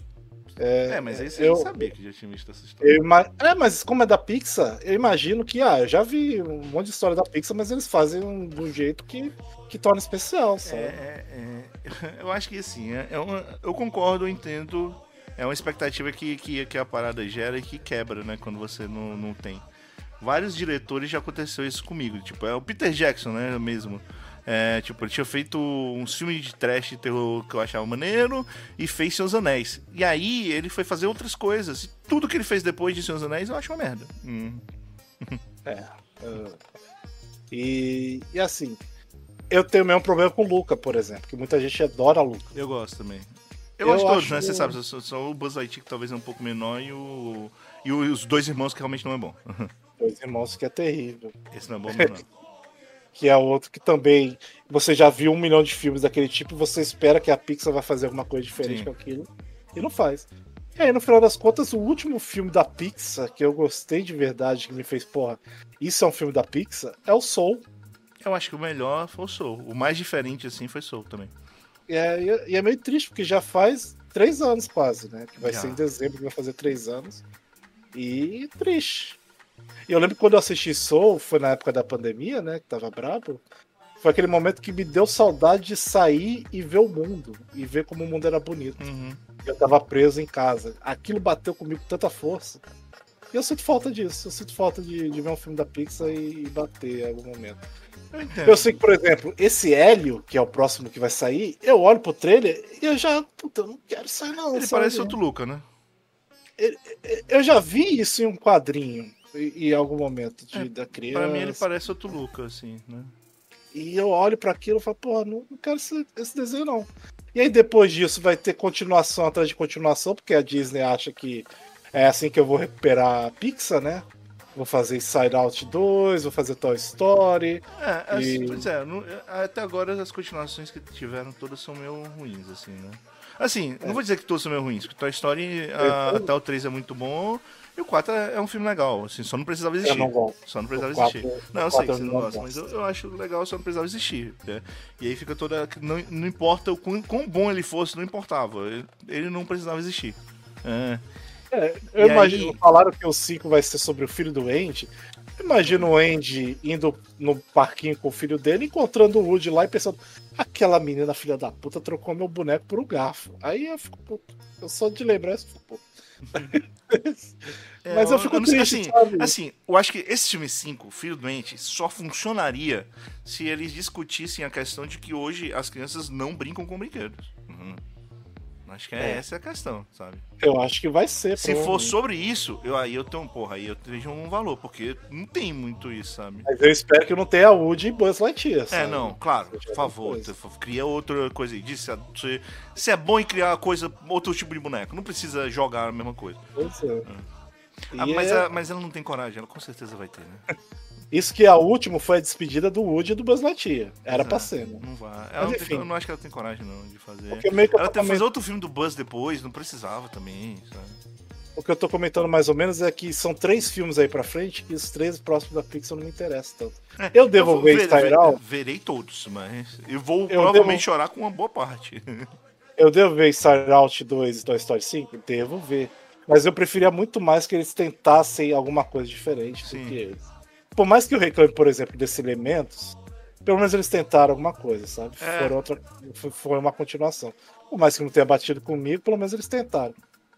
É, É, mas aí você eu, sabia que já tinha visto essa história. eu ima- É, mas como é da Pixar, eu imagino que, ah, eu já vi um monte de história da Pixar, mas eles fazem um- de um jeito que, que torna especial, É, sabe? é, é, eu acho que assim, é, é uma, eu concordo, eu entendo. É uma expectativa que, que, que a parada gera e que quebra, né? Quando você não, não tem. Vários diretores já aconteceu isso comigo. Tipo, é o Peter Jackson, né? Mesmo. É, tipo, ele tinha feito um filme de trash de terror que eu achava maneiro e fez Senhor dos Anéis. E aí ele foi fazer outras coisas. E tudo que ele fez depois de Senhor dos Anéis eu acho uma merda. Hum. É. uh, E, e assim, eu tenho o mesmo problema com o Luca, por exemplo, que muita gente adora Luca. Eu gosto também. Eu, Eu gosto de todos, acho- né? Você sabe, só, só o Buzz Lightyear que talvez é um pouco menor e o. E os dois irmãos que realmente não é bom. Dois Irmãos, que é terrível. Esse não é bom mesmo, não. Que é outro que também você já viu um milhão de filmes daquele tipo e você espera que a Pixar vai fazer alguma coisa diferente Sim. com aquilo e não faz. E aí, no final das contas, o último filme da Pixar que eu gostei de verdade, que me fez, porra, isso é um filme da Pixar, é o Soul. Eu acho que o melhor foi o Soul. O mais diferente, assim, foi Soul também. E é, e é meio triste, porque já faz três anos quase, né? Que vai Já. ser em dezembro que vai fazer três anos. E triste. E eu lembro que quando eu assisti Soul, foi na época da pandemia, né? Que tava brabo. Foi aquele momento que me deu saudade de sair e ver o mundo. E ver como o mundo era bonito. Uhum. Eu tava preso em casa. Aquilo bateu comigo com tanta força. E eu sinto falta disso. Eu sinto falta de, de ver um filme da Pixar e, e bater em algum momento. Eu entendo. Eu sei que, por exemplo, esse Hélio, que é o próximo que vai sair, eu olho pro trailer e eu já. Puta, eu não quero sair, não. Ele sabe? parece outro Luca, né? Eu já vi isso em um quadrinho, em em algum momento de, É, da criança. Pra mim ele parece outro Luca, assim, né? E eu olho pra aquilo e falo, pô, não, não quero esse, esse desenho, não. E aí depois disso vai ter continuação atrás de continuação, porque a Disney acha que É assim que eu vou recuperar a Pixar, né? Vou fazer Inside Out dois, vou fazer Toy Story. É, assim, E- pois é, não- até agora as continuações que tiveram todas são meio ruins, assim, né? Assim, não vou dizer que todos são meio ruins, porque Toy Story a- até o três é muito bom e o quatro é, é um filme legal, assim, só não precisava Eu existir. não gosto. Só não precisava O quatro- existir. o Não, eu sei que quatro você eu não não gosta, mas gosto. eu, eu acho legal, só não precisava existir. Né? E aí fica toda. Não, não importa o quão, quão bom ele fosse, não importava. Ele, ele não precisava existir. É. É, eu E imagino, aí- falaram que o cinco vai ser sobre o filho do Andy. Imagina o Andy indo no parquinho com o filho dele, encontrando o Woody lá e pensando: aquela menina filha da puta trocou meu boneco por um garfo. Aí eu fico puto. Eu só de lembrar isso, fico puto. É, Mas eu fico não sei, triste, assim, sabe? assim, eu acho que esse filme cinco, Filho Doente, só funcionaria se eles discutissem a questão de que hoje as crianças não brincam com brinquedos. Uhum. Acho que é, É. essa a questão, sabe? Eu acho que vai ser. Se for provavelmente. sobre isso, eu, aí eu tenho, porra, aí eu vejo um valor, porque não tem muito isso, sabe? Mas eu espero que não tenha Woody e Buzz Lightyear. É, sabe? não, claro, Seja por outra favor, coisa. tu- cria outra coisa aí. Diz se, se, se é bom em criar coisa, outro tipo de boneco, não precisa jogar a mesma coisa. Pois é. Ah, E mas, é- a- mas ela não tem coragem, ela com certeza vai ter, né? Isso que a última foi a despedida do Woody e do Buzz Lightyear. Era pra Exato. ser, né? Não vai. Mas Ela não tem- enfim. eu não acho que ela tem coragem, não, de fazer. Porque meio que eu Ela tô teve que fazer coment- outro filme do Buzz depois, não precisava também, sabe? O que eu tô comentando mais ou menos é que são três filmes aí pra frente e os três próximos da Pixar não me interessam tanto. É, Eu devo vou ver ver- Inside ver- Out? Verei todos, mas eu vou Eu provavelmente devo- chorar com uma boa parte. Eu devo ver Inside Out dois e Toy Story cinco? Devo ver. Mas eu preferia muito mais que eles tentassem alguma coisa diferente Sim. do que eles. Por mais que eu reclame, por exemplo, desses elementos, pelo menos eles tentaram alguma coisa, sabe? É. Foram outra, foi- foi uma continuação. Por mais que não tenha batido comigo, pelo menos eles tentaram.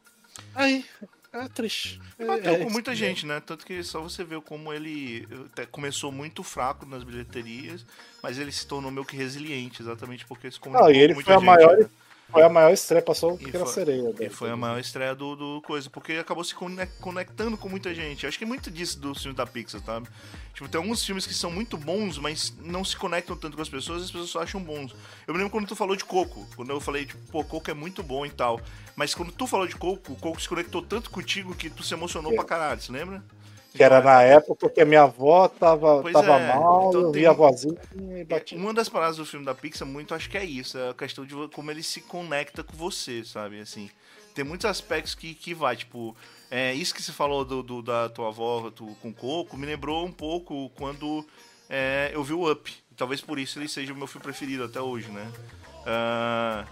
Aí, é triste. Bateu É, com é, muita é. gente, né? Tanto que só você vê como ele até começou muito fraco nas bilheterias, mas ele se tornou meio que resiliente, exatamente porque se comunicou Ah, e ele com foi muita a gente, maior, né? foi a maior estreia, passou o E Pequena foi- Sereia. E né? foi a maior estreia do, do coisa, porque acabou se conec- conectando com muita gente. Acho que é muito disso do filme da Pixar, sabe? Tipo, tem alguns filmes que são muito bons, mas não se conectam tanto com as pessoas e as pessoas só acham bons. Eu me lembro quando tu falou de Coco, quando eu falei, tipo, pô, Coco é muito bom e tal. Mas quando tu falou de Coco, o Coco se conectou tanto contigo que tu se emocionou É. pra caralho, você lembra? Que era na época que a minha avó tava, Pois tava é, mal, então eu tem- vi a vozinha e bati. Uma das paradas do filme da Pixar muito, acho que é isso, é a questão de como ele se conecta com você, sabe, assim. Tem muitos aspectos que, que vai, tipo, é, isso que você falou do, do- da tua avó tu, com Coco, me lembrou um pouco quando é, eu vi o Up. Talvez por isso ele seja o meu filme preferido até hoje, né? Ah,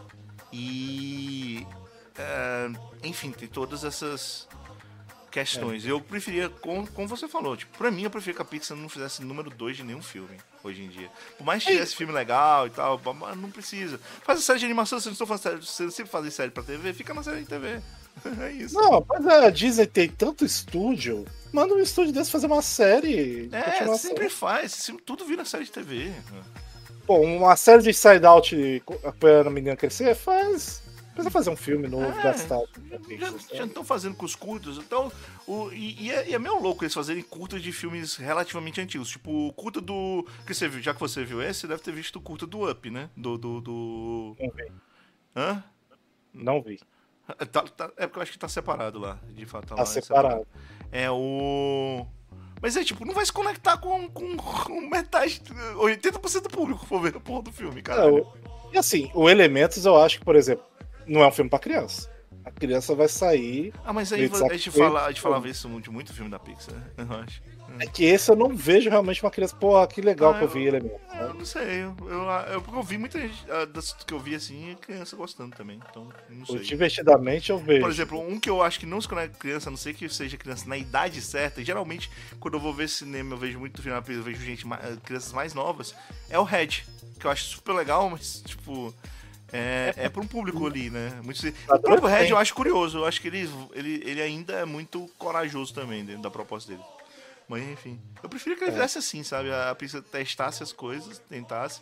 e... ah, enfim, tem todas essas questões. Eu preferia, como, como você falou, tipo, pra mim eu preferia que a Pixar não fizesse número dois de nenhum filme, hoje em dia. Por mais que tivesse filme legal e tal, mas não precisa. Faz a série de animação, vocês não estão fazendo série, vocês sempre fazem série pra T V, fica na série de T V. É isso. Não, mas a Disney tem tanto estúdio, manda um estúdio desse fazer uma série. É, continuação. sempre faz, sempre- tudo vira série de T V. Pô, uma série de Inside Out apoiando a menina crescer, faz. Precisa fazer um filme novo, É, gastar. Já já estão fazendo com os curtos, então. O, e, e é, e é meio louco eles fazerem curtas de filmes relativamente antigos. Tipo, o curta do. Que você viu, já que você viu esse, você deve ter visto o curta do Up, né? Do. do, do... Não vi. Hã? Não vi. Tá- tá- é porque eu acho que tá separado lá, de fato. Tá, Tá lá, é separado. É o. Mas é tipo, não vai se conectar com, com, com metade, oitenta por cento do público for ver a porra do filme, cara. É, o- E assim, o Elementos eu acho que, por exemplo, não é um filme pra criança. A criança vai sair. Ah, mas aí meio de a saco gente, cheio. fala, a gente falava isso de muito filme da Pixar, né? Eu acho. É que esse eu não vejo realmente uma criança. Pô, que legal Ah, que eu vi Elementos. É, eu não sei, eu, eu, eu, porque eu vi muita gente, ah, das que eu vi assim, criança gostando também, então não sei. Divertidamente eu vejo. Por exemplo, um que eu acho que não se conecta com criança, a não sei que seja criança na idade certa, e geralmente quando eu vou ver cinema eu vejo muito filme, eu vejo gente, ma- crianças mais novas, é o Red, que eu acho super legal, mas tipo, é, é para um público ali, né? Muito, o próprio Red eu acho curioso, eu acho que ele, ele, ele ainda é muito corajoso também dentro da proposta dele. Mas enfim, eu preferia que ele fizesse assim, sabe? A Pixar testasse as coisas, tentasse.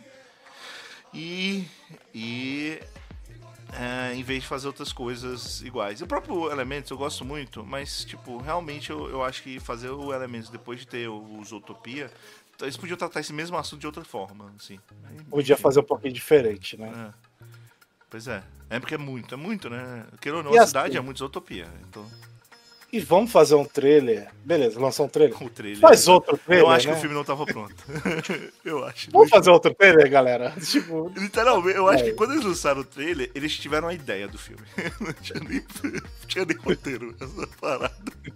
E. E. É, em vez de fazer outras coisas iguais. E o próprio Elementos eu gosto muito, mas, tipo, realmente eu, eu acho que fazer o Elementos depois de ter o Zootopia, eles podiam tratar esse mesmo assunto de outra forma, assim. Aí, Podia enfim, fazer um pouquinho diferente, né? é. Pois é. É porque é muito, é muito, né? Queira ou não, E a assim- cidade é muito Zootopia. Então. e vamos fazer um trailer. Beleza, lançar um trailer. O trailer. Faz outro trailer, Eu acho né? que o filme não tava pronto. Eu acho. Vamos fazer outro trailer, galera? Tipo... Literalmente, eu acho É. que quando eles lançaram o trailer, eles tiveram a ideia do filme. Não tinha nem, não tinha nem roteiro essa parada.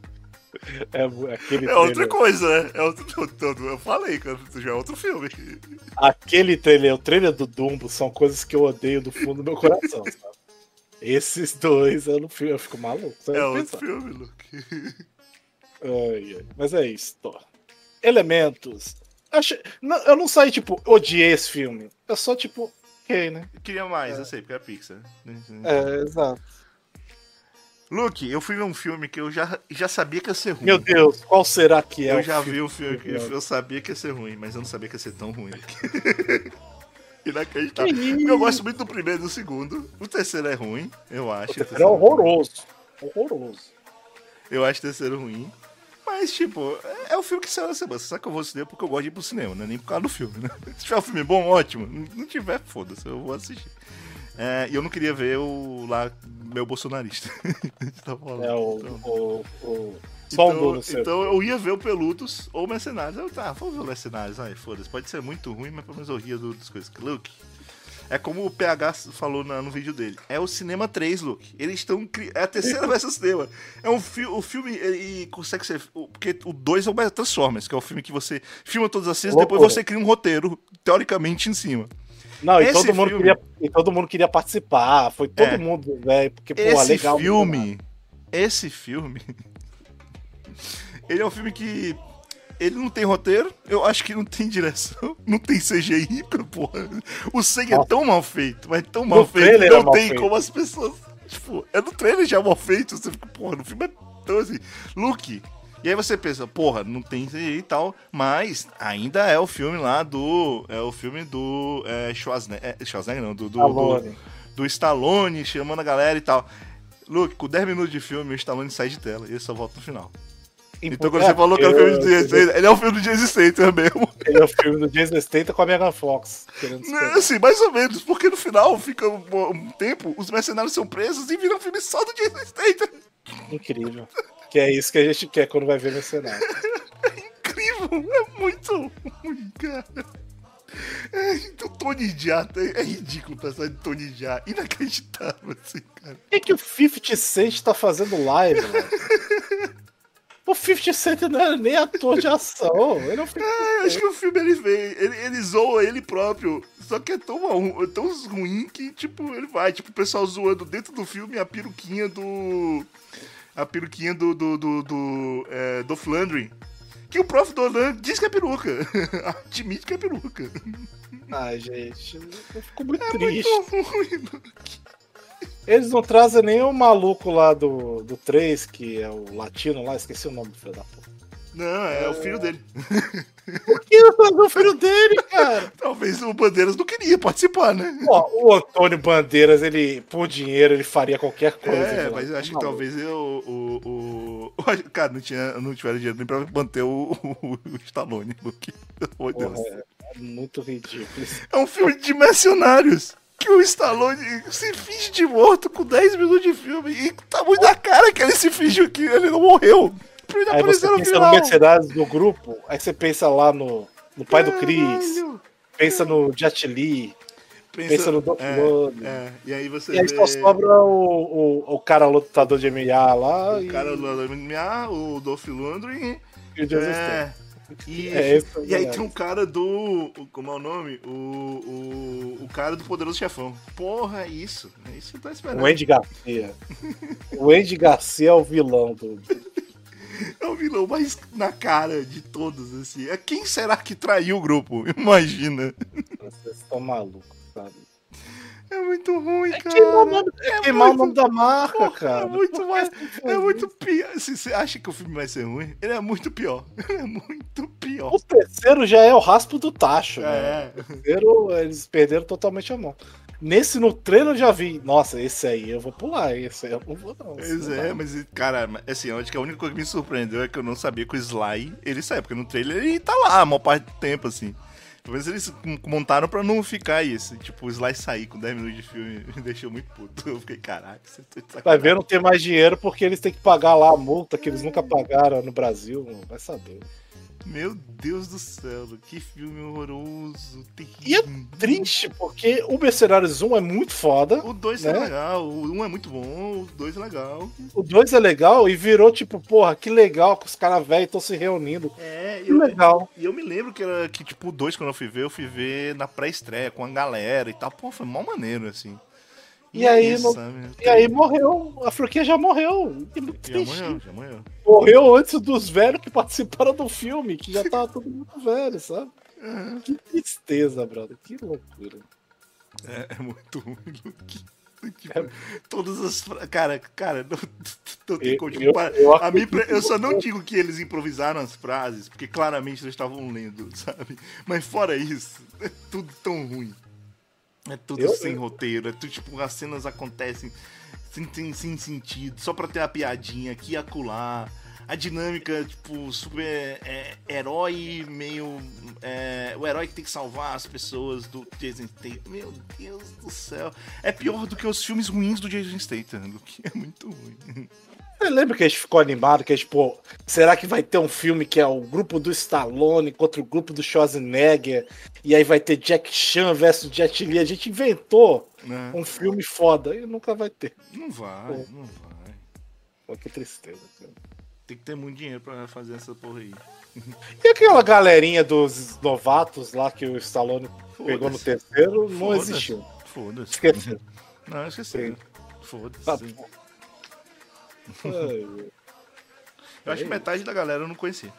É, aquele É outra trailer. coisa, né? É outro, eu falei, cara, já é outro filme. Aquele trailer, o trailer do Dumbo são coisas que eu odeio do fundo do meu coração, sabe? Esses dois eu, não fico, eu fico maluco. Só É de outro pensar. filme, Luke. Ai, ai. Mas é isso, tô. Elementos. Achei... não, eu não saí, tipo, odiei esse filme. Eu só, tipo, ok, né? Eu queria mais, eu sei, porque é Pixar. É, exato. Luke, eu fui ver um filme que eu já, já sabia que ia ser ruim. Meu Deus, qual será que é eu o já filme? vi um filme que eu sabia que ia ser ruim, mas eu não sabia que ia ser tão ruim. Inacreditável. Que Eu gosto muito do primeiro e do segundo. O terceiro é ruim, eu acho. O terceiro é horroroso. Horroroso. Eu acho o terceiro ruim. Mas, tipo, é o filme que saiu na semana. Você sabe que eu vou ao cinema porque eu gosto de ir pro cinema, não é nem por causa do filme, né? Se tiver um filme bom, ótimo. Não tiver, foda-se, eu vou assistir. É, e eu não queria ver o lá, meu bolsonarista. Tá falando, É o. então. o, o... Só um Então, do no seu. então eu ia ver o Peludos ou Mercenários. Eu, tá, vou ver o Mercenários. Ai, foda-se. Pode ser muito ruim, mas pelo menos eu ria do- das coisas. Luke, é como o P H falou na- no vídeo dele. É o Cinema três, Luke. Eles estão... cri- É a terceira vez no cinema. É um fi o filme, ele consegue ser... o- Porque o dois é o Transformers, que é o filme que você filma todas as cenas, depois Loucura. você cria um roteiro, teoricamente, em cima. Não, e esse todo, mundo filme- queria, e todo mundo queria participar. Foi todo É. mundo, velho. Porque, pô, Esse legal. filme... Esse filme... Ele é um filme que... Ele não tem roteiro, eu acho que não tem direção, não tem C G I, porra. O sangue é Nossa. tão mal feito, mas tão mal No feito, trailer não é mal tem feito. como as pessoas... Tipo, é no trailer já mal feito, você fica, porra, no filme é tão assim... Luke... E aí você pensa, porra, não tem C G I e tal, mas ainda é o filme lá do... É o filme do é, Schwarzenegger, é, Schwarzenegger não, do... do, do Stallone. do Stallone chamando a galera e tal. Luke, com dez minutos de filme, o Stallone sai de tela e ele só volta no final. Então quando você falou que é o filme do Jason Statham, ele é o filme do Jason Statham mesmo. Ele é o filme do Jason Statham com a Megan Fox. Querendo Não é assim, mais ou menos, porque no final fica um, um tempo, os mercenários são presos e viram um filme só do Jason Statham. Incrível. Que é isso que a gente quer quando vai ver Mercenário. Incrível, é muito ruim, cara. É, então, Tony Jaa, é, é ridículo pensar em Tony Jaa, inacreditável, assim, cara. O que, que o fifty Cent tá fazendo live, velho? O fifty Cent não é nem ator de ação. Ele é um fifty É, eu acho que o filme ele vem, ele, ele zoa ele próprio, só que é tão, mal- é tão ruim que, tipo, ele vai, tipo, o pessoal zoando dentro do filme a peruquinha do... A peruquinha do, do, do, do, é, do Flandrin. Que o prof Dolan diz que é peruca. Admite que é peruca. Ai, gente, eu fico muito É triste. muito ruim. Eles não trazem nem o maluco lá do, do três, que é o latino lá, esqueci o nome do filho da puta. Não, é o filho dele. Por que não faz o filho dele, cara? Talvez o Bandeiras não queria participar, né? Ó, o Antônio Bandeiras, ele, por dinheiro, ele faria qualquer coisa. É, velho. mas eu acho que Maluco. talvez eu, o, o, o. Cara, não, tinha, não tiveram dinheiro nem pra manter o, o, o Stallone, Luke. Pelo amor de Porra, Deus. é, é muito ridículo. É um filme de mercenários. Que o Stallone se finge de morto com dez minutos de filme. E tá muito na cara que ele se fingiu que ele não morreu. Pra ele Aí você aparecer no pensa no final. Mercenários do grupo, aí você pensa lá no, no pai do Chris, Caralho. pensa no Jet Li, pensa no Dolph é, Lundgren. é, e aí você E aí vê só sobra o, o, o cara lutador de M M A lá o e, cara do M M A, o Dolph Lundgren. e o Jason Statham. É, e, É, esse é o e aí melhor. tem um cara do. Como é o nome? O, o, o cara do Poderoso Chefão. Porra, é isso. É isso que eu tô esperando. O Andy Garcia. O Andy Garcia é o vilão do. É o vilão mais na cara de todos, assim. É quem será que traiu o grupo? Imagina. Vocês estão malucos, sabe? É muito ruim, cara. Queimar o nome, é queimar muito- o nome da marca, Porra, cara. É muito Por que mais. você É faz muito isso? pior. Se você acha que o filme vai ser ruim, ele é muito pior. Ele é muito pior. O terceiro já é o raspo do tacho, né? É. O terceiro, eles perderam totalmente a mão. Nesse, no treino eu já vi. Nossa, esse aí eu vou pular. Esse aí eu não vou, não. Pois Esse não é, dá. mas, cara, assim, eu acho que a única coisa que me surpreendeu é que eu não sabia que o Sly, ele saiu, porque no trailer ele tá lá a maior parte do tempo, assim. Pelo menos eles montaram pra não ficar isso. Tipo, o Sly sair com dez minutos de filme me deixou muito puto. Eu fiquei, caraca, você tá de Vai sacanagem. ver, não ter mais dinheiro porque eles têm que pagar lá a multa que eles nunca pagaram no Brasil. Vai saber. Meu Deus do céu, que filme horroroso, E é terrível. triste porque o Mercenários um é muito foda. O dois né? é legal, o um é muito bom, o dois é legal. O dois é legal e virou tipo, porra, que legal que os caras velhos estão se reunindo. É, Que legal. E eu me lembro que era que, tipo, o dois, quando eu fui ver, eu fui ver na pré-estreia com a galera e tal. Pô, foi mó maneiro, assim. E aí, isso, no- sabe? E aí morreu. A franquia já morreu. E muito Já triste. morreu, já morreu. Morreu antes dos velhos que participaram do filme, que já tava todo muito velho, sabe? Que tristeza, brother. Que loucura. É, é muito ruim, Luke. Tipo, todas as. fra- Cara, cara, não, não tem Eu- como. Tipo, eu- pa- eu a mim, acredito eu só não que- digo que eles improvisaram as frases, porque claramente eles estavam lendo, sabe? Mas fora isso, é tudo tão ruim. É tudo Eu- sem roteiro, é tudo tipo, as cenas acontecem sem, sem, sem sentido, só pra ter a piadinha aqui e acolá. A dinâmica, tipo, super é, herói, meio. É, o herói que tem que salvar as pessoas do Jason Statham. Meu Deus do céu. É pior do que os filmes ruins do Jason Statham, o que é muito ruim. Você lembra que a gente ficou animado? Que a gente, pô, será que vai ter um filme que é o grupo do Stallone contra o grupo do Schwarzenegger? E aí vai ter Jack Chan versus Jet Li? A gente inventou Né? um filme foda e nunca vai ter. Não vai, não vai. Pô, que tristeza, cara. Tem que ter muito dinheiro pra fazer essa porra aí. E aquela galerinha dos novatos lá que o Stallone pegou no Foda-se. terceiro não Foda-se. existiu. Foda-se. Esqueci. Não, esqueci. Sim. Foda-se. Tá bom. Ai, Eu acho que metade da galera eu não conhecia.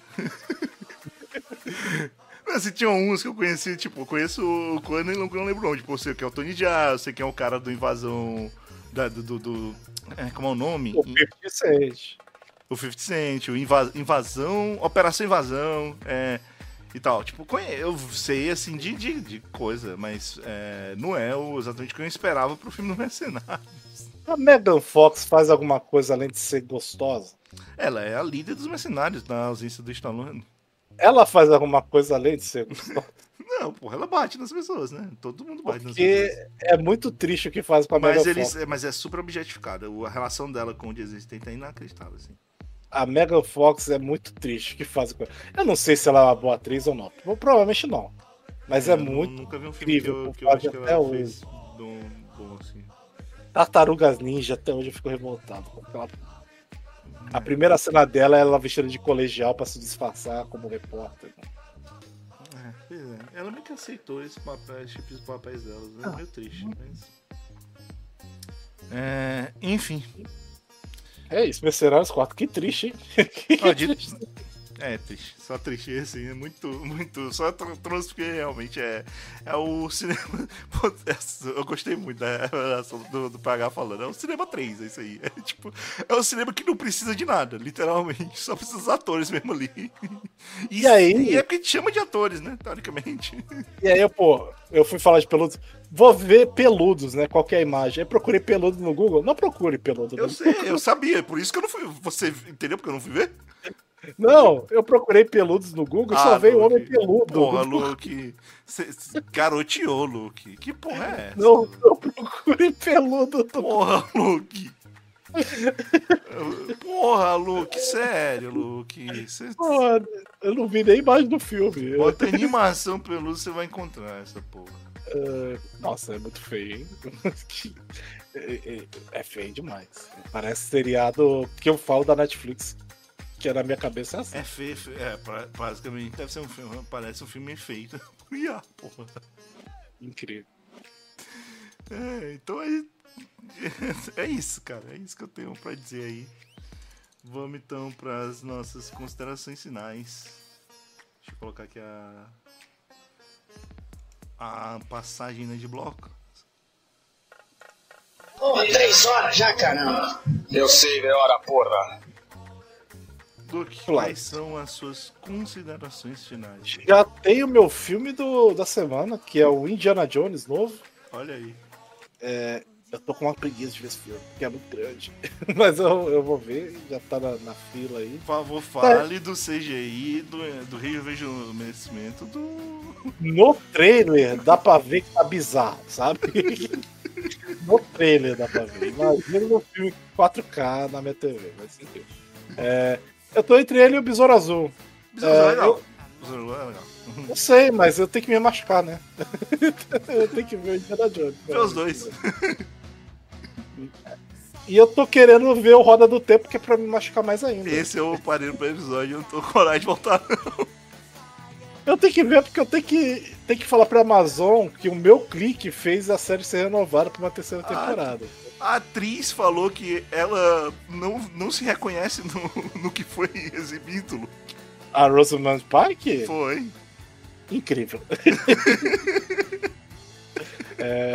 Mas se tinham uns que eu conheci, tipo, eu conheço o Conan e não, não lembro onde. Tipo, eu sei que é o Tony Jaa, eu sei que é o cara do Invasão. Da, do, do, do- é, como é o nome? o fifty Cent. O fifty Cent, o Inva- Invasão. Operação Invasão, é. E tal. Tipo, conhe- eu sei assim de, de, de coisa, mas é, não é o- exatamente o que eu esperava pro filme do Mercenário. A Megan Fox faz alguma coisa além de ser gostosa? Ela é a líder dos mercenários na ausência do Stallone. Ela faz alguma coisa além de ser gostosa? Não, porra, ela bate nas pessoas, né? Todo mundo bate nas pessoas. Porque é muito triste o que faz com a Mas, Megan eles, Fox. mas é super objetificada. O- A relação dela com o Jason Statham é inacreditável, assim. A Megan Fox é muito triste o que faz com ela. Eu não sei se ela é uma boa atriz ou não. Provavelmente não. Mas é, Eu nu- muito Nunca vi um filme que incrível eu, que que eu acho que faz ela até fez bom, bom, assim. Tartarugas Ninja, até hoje eu fico revoltado com aquela. A primeira cena dela é ela vestida de colegial pra se disfarçar como repórter. É, pois é. Ela meio que aceitou esse papel, esse tipo de papéis delas, né? Ah. Meio triste, mas... É, enfim. É isso, Mercenários quatro. Que triste, hein? Que Ó, de- triste. É, triste. Só triste, assim, é muito, muito. Só tr- trouxe porque realmente é, é o cinema. Pô, essa- eu gostei muito da relação do, do P H falando. É o cinema três, é isso aí. É tipo, é o cinema que não precisa de nada, literalmente. Só precisa dos atores mesmo ali. E, E aí? E é porque a gente chama de atores, né? Teoricamente. E aí, eu, pô, eu fui falar de peludos. Vou ver peludos, né? Qual que é a imagem? Aí procurei peludo no Google. Não procure peludo no Eu sei, eu sabia, por isso que eu não fui. Você entendeu porque eu não fui ver? Não, eu procurei peludos no Google e só Ah, veio Luke. homem peludo. Porra, Luke. Cê, cê garoteou, Luke. Que porra é essa? Não, eu procurei peludo no Porra, Luke. Porra, Luke, sério, Luke. Cê, Porra, eu não vi nem imagem do filme. bota animação peludo, você vai encontrar essa porra. É, Nossa, é muito feio, hein? É, é- é feio demais. Parece seriado que eu falo da Netflix, que na minha cabeça é assim. É feio, feio, é, pra- basicamente deve ser um filme, parece um filme feito por I A, porra. Incrível. É, então é, é isso, cara. É isso que eu tenho pra dizer aí. Vamos então pras nossas considerações finais. Deixa eu colocar aqui a. A passagem né, de bloco. Porra, três horas já, caramba. Eu sei, é hora, porra. Duque, Claro. quais são as suas considerações finais? Já tem o meu filme do, da semana, que é o Indiana Jones novo. Olha aí. Eu tô com uma preguiça de ver esse filme, que é muito grande. Mas eu, eu vou ver, já tá na, na fila aí. Por favor, fale do C G I, do, do rejuvenescimento do... No trailer dá pra ver que tá bizarro, sabe? No trailer dá pra ver. Imagina no filme quatro K na minha T V, vai ser incrível. É, eu tô entre ele e o Besouro Azul. Besouro Azul é É, legal. eu- Besouro Azul é legal. Eu sei, mas eu tenho que me machucar, né? Eu tenho que ver o Indiana Jones. Vê os dois. E eu tô querendo ver o Roda do Tempo, que é pra me machucar mais ainda. Esse eu parei no primeiro episódio, eu não tô com coragem de voltar. Eu tenho que ver porque eu tenho que, tenho que falar pra Amazon que o meu clique fez a série ser renovada pra uma terceira temporada. A atriz falou que ela não, não se reconhece no, no que foi exibido. A Rosamund Pike? Foi. Incrível. é...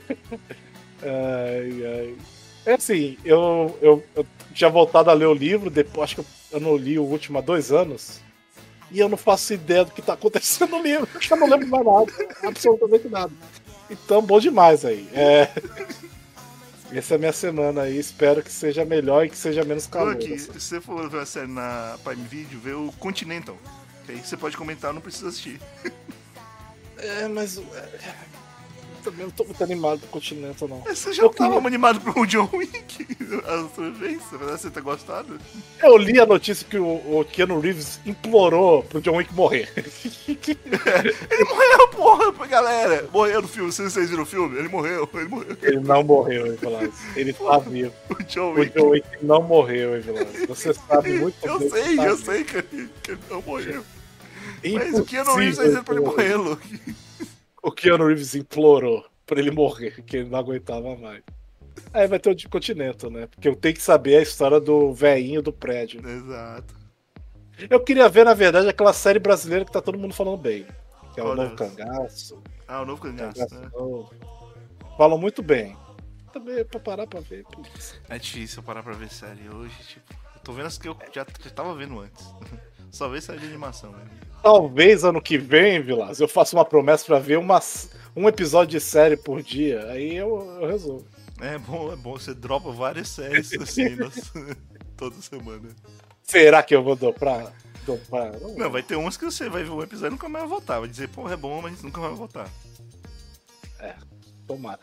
Ai, ai. É assim, eu, eu, eu tinha voltado a ler o livro, depois acho que eu, eu não li o último há dois anos. E eu não faço ideia do que tá acontecendo no livro, eu não lembro mais nada, absolutamente nada. Então, bom demais aí. É... Essa é a minha semana aí, espero que seja melhor e que seja menos calor. Aqui, se você for ver a série na Prime Video, vê o Continental. Que aí você pode comentar, não precisa assistir. É, mas. É... Também não tô muito animado pro Continental, não. Você já Eu tava queria- animado pro John Wick a outra vez? Você tá gostado? Eu li a notícia que o, o Keanu Reeves implorou pro John Wick morrer. Ele morreu, porra, galera! Morreu no filme, vocês vocês viram o filme? Ele morreu, ele morreu. Ele não morreu, Evilás. Ele tá vivo. O John O Wick. John Wick não morreu, Evilás. Você sabe muito Eu bem. sei, que tá eu vivo. sei que ele, que ele não morreu. Mas Impossível o Keanu Reeves tá dizendo pra ele que morrer, Luke. O Keanu Reeves implorou pra ele morrer, que ele não aguentava mais. Aí vai ter o de Continental, né? Porque eu tenho que saber a história do velhinho do prédio. Exato. Eu queria ver, na verdade, aquela série brasileira que tá todo mundo falando bem. Que é o Olha. Novo Cangaço. Ah, o novo cangaço, Cangaço né? Novo. Falam muito bem. Também é pra parar pra ver. putz. É difícil eu parar pra ver série hoje, tipo... Eu tô vendo as que eu já, já tava vendo antes. Só ver série de animação, né? Talvez ano que vem, Vilas, eu faça uma promessa pra ver uma, um episódio de série por dia. Aí eu, eu resolvo. É bom, é bom. Você dropa várias séries assim, nas- toda semana. Será que eu vou dobrar? dobrar? Não, Não, vai ter uns que você vai ver um episódio e nunca mais vai voltar. Vai dizer, pô, é bom, mas nunca mais vai voltar. tomara.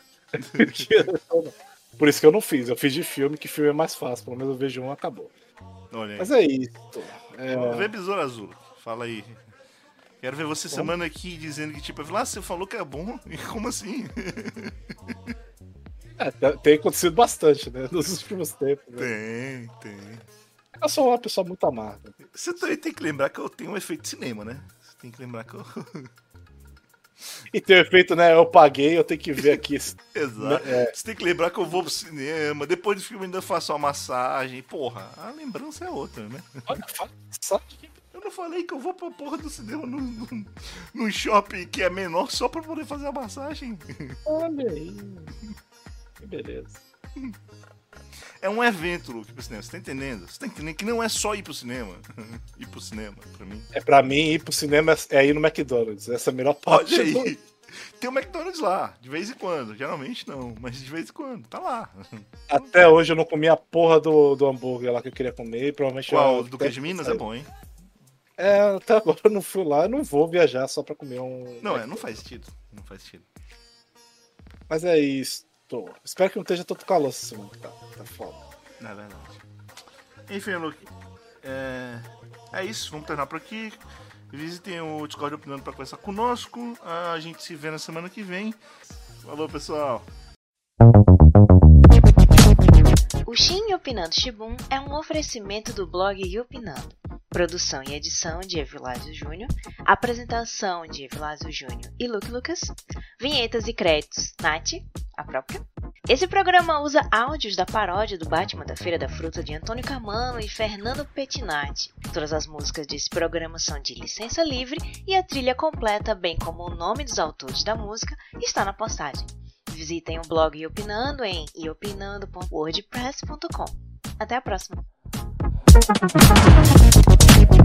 Por isso que eu não fiz. Eu fiz de filme, que filme é mais fácil. Pelo menos eu vejo um e acabou. Olha aí. Mas é isso. É... Vê Besouro Azul. Fala aí. Quero ver você semana aqui dizendo que, tipo, lá você falou que é bom. E como assim? É, tem acontecido bastante, né? Nos últimos tempos. Né? Tem, tem. Eu sou uma pessoa muito amarga. Você também tem que lembrar que eu tenho um efeito de cinema, né? Você tem que lembrar que eu. E tem o efeito, né? Eu paguei, eu tenho que ver aqui. Exato. É. Você tem que lembrar que eu vou pro cinema, depois do filme ainda faço uma massagem. Porra, a lembrança é outra, né? Olha, fala, sabe? Eu não falei que eu vou pra porra do cinema num, num, num shopping que é menor só pra poder fazer a massagem. Olha aí. Que beleza. É um evento, Luke, pro cinema. Você tá entendendo? Você tá entendendo que não é só ir pro cinema. Ir pro cinema, pra mim. É pra mim, ir pro cinema é ir no McDonald's. Essa é a melhor parte. Olha do- aí. Tem o McDonald's lá, de vez em quando. Geralmente não, mas de vez em quando. Tá lá. Até hoje eu não comi a porra do, do hambúrguer lá que eu queria comer. E provavelmente Qual? eu- Do Queijo de Minas é bom, hein? É, até agora eu não fui lá. Eu não vou viajar só pra comer um. Não, é, não faz sentido. Não faz sentido. Mas é isso. Espero que não esteja tanto calor essa semana. Tá, tá foda. Na verdade. Enfim, Luke. É... é isso, vamos terminar por aqui. Visitem o Discord Opinando para conversar conosco. A gente se vê na semana que vem. Falou, pessoal. O Shin Opinando Shibun é um oferecimento do blog Yopinando. Produção e edição de Evilásio Júnior. Apresentação de Evilásio Júnior e Luke Lucas. Vinhetas e créditos, Nath, a própria. Esse programa usa áudios da paródia do Batman da Feira da Fruta de Antônio Camano e Fernando Pettinati. Todas as músicas desse programa são de licença livre e a trilha completa, bem como o nome dos autores da música, está na postagem. Visitem o blog Iopinando em iopinando ponto wordpress ponto com. Até a próxima!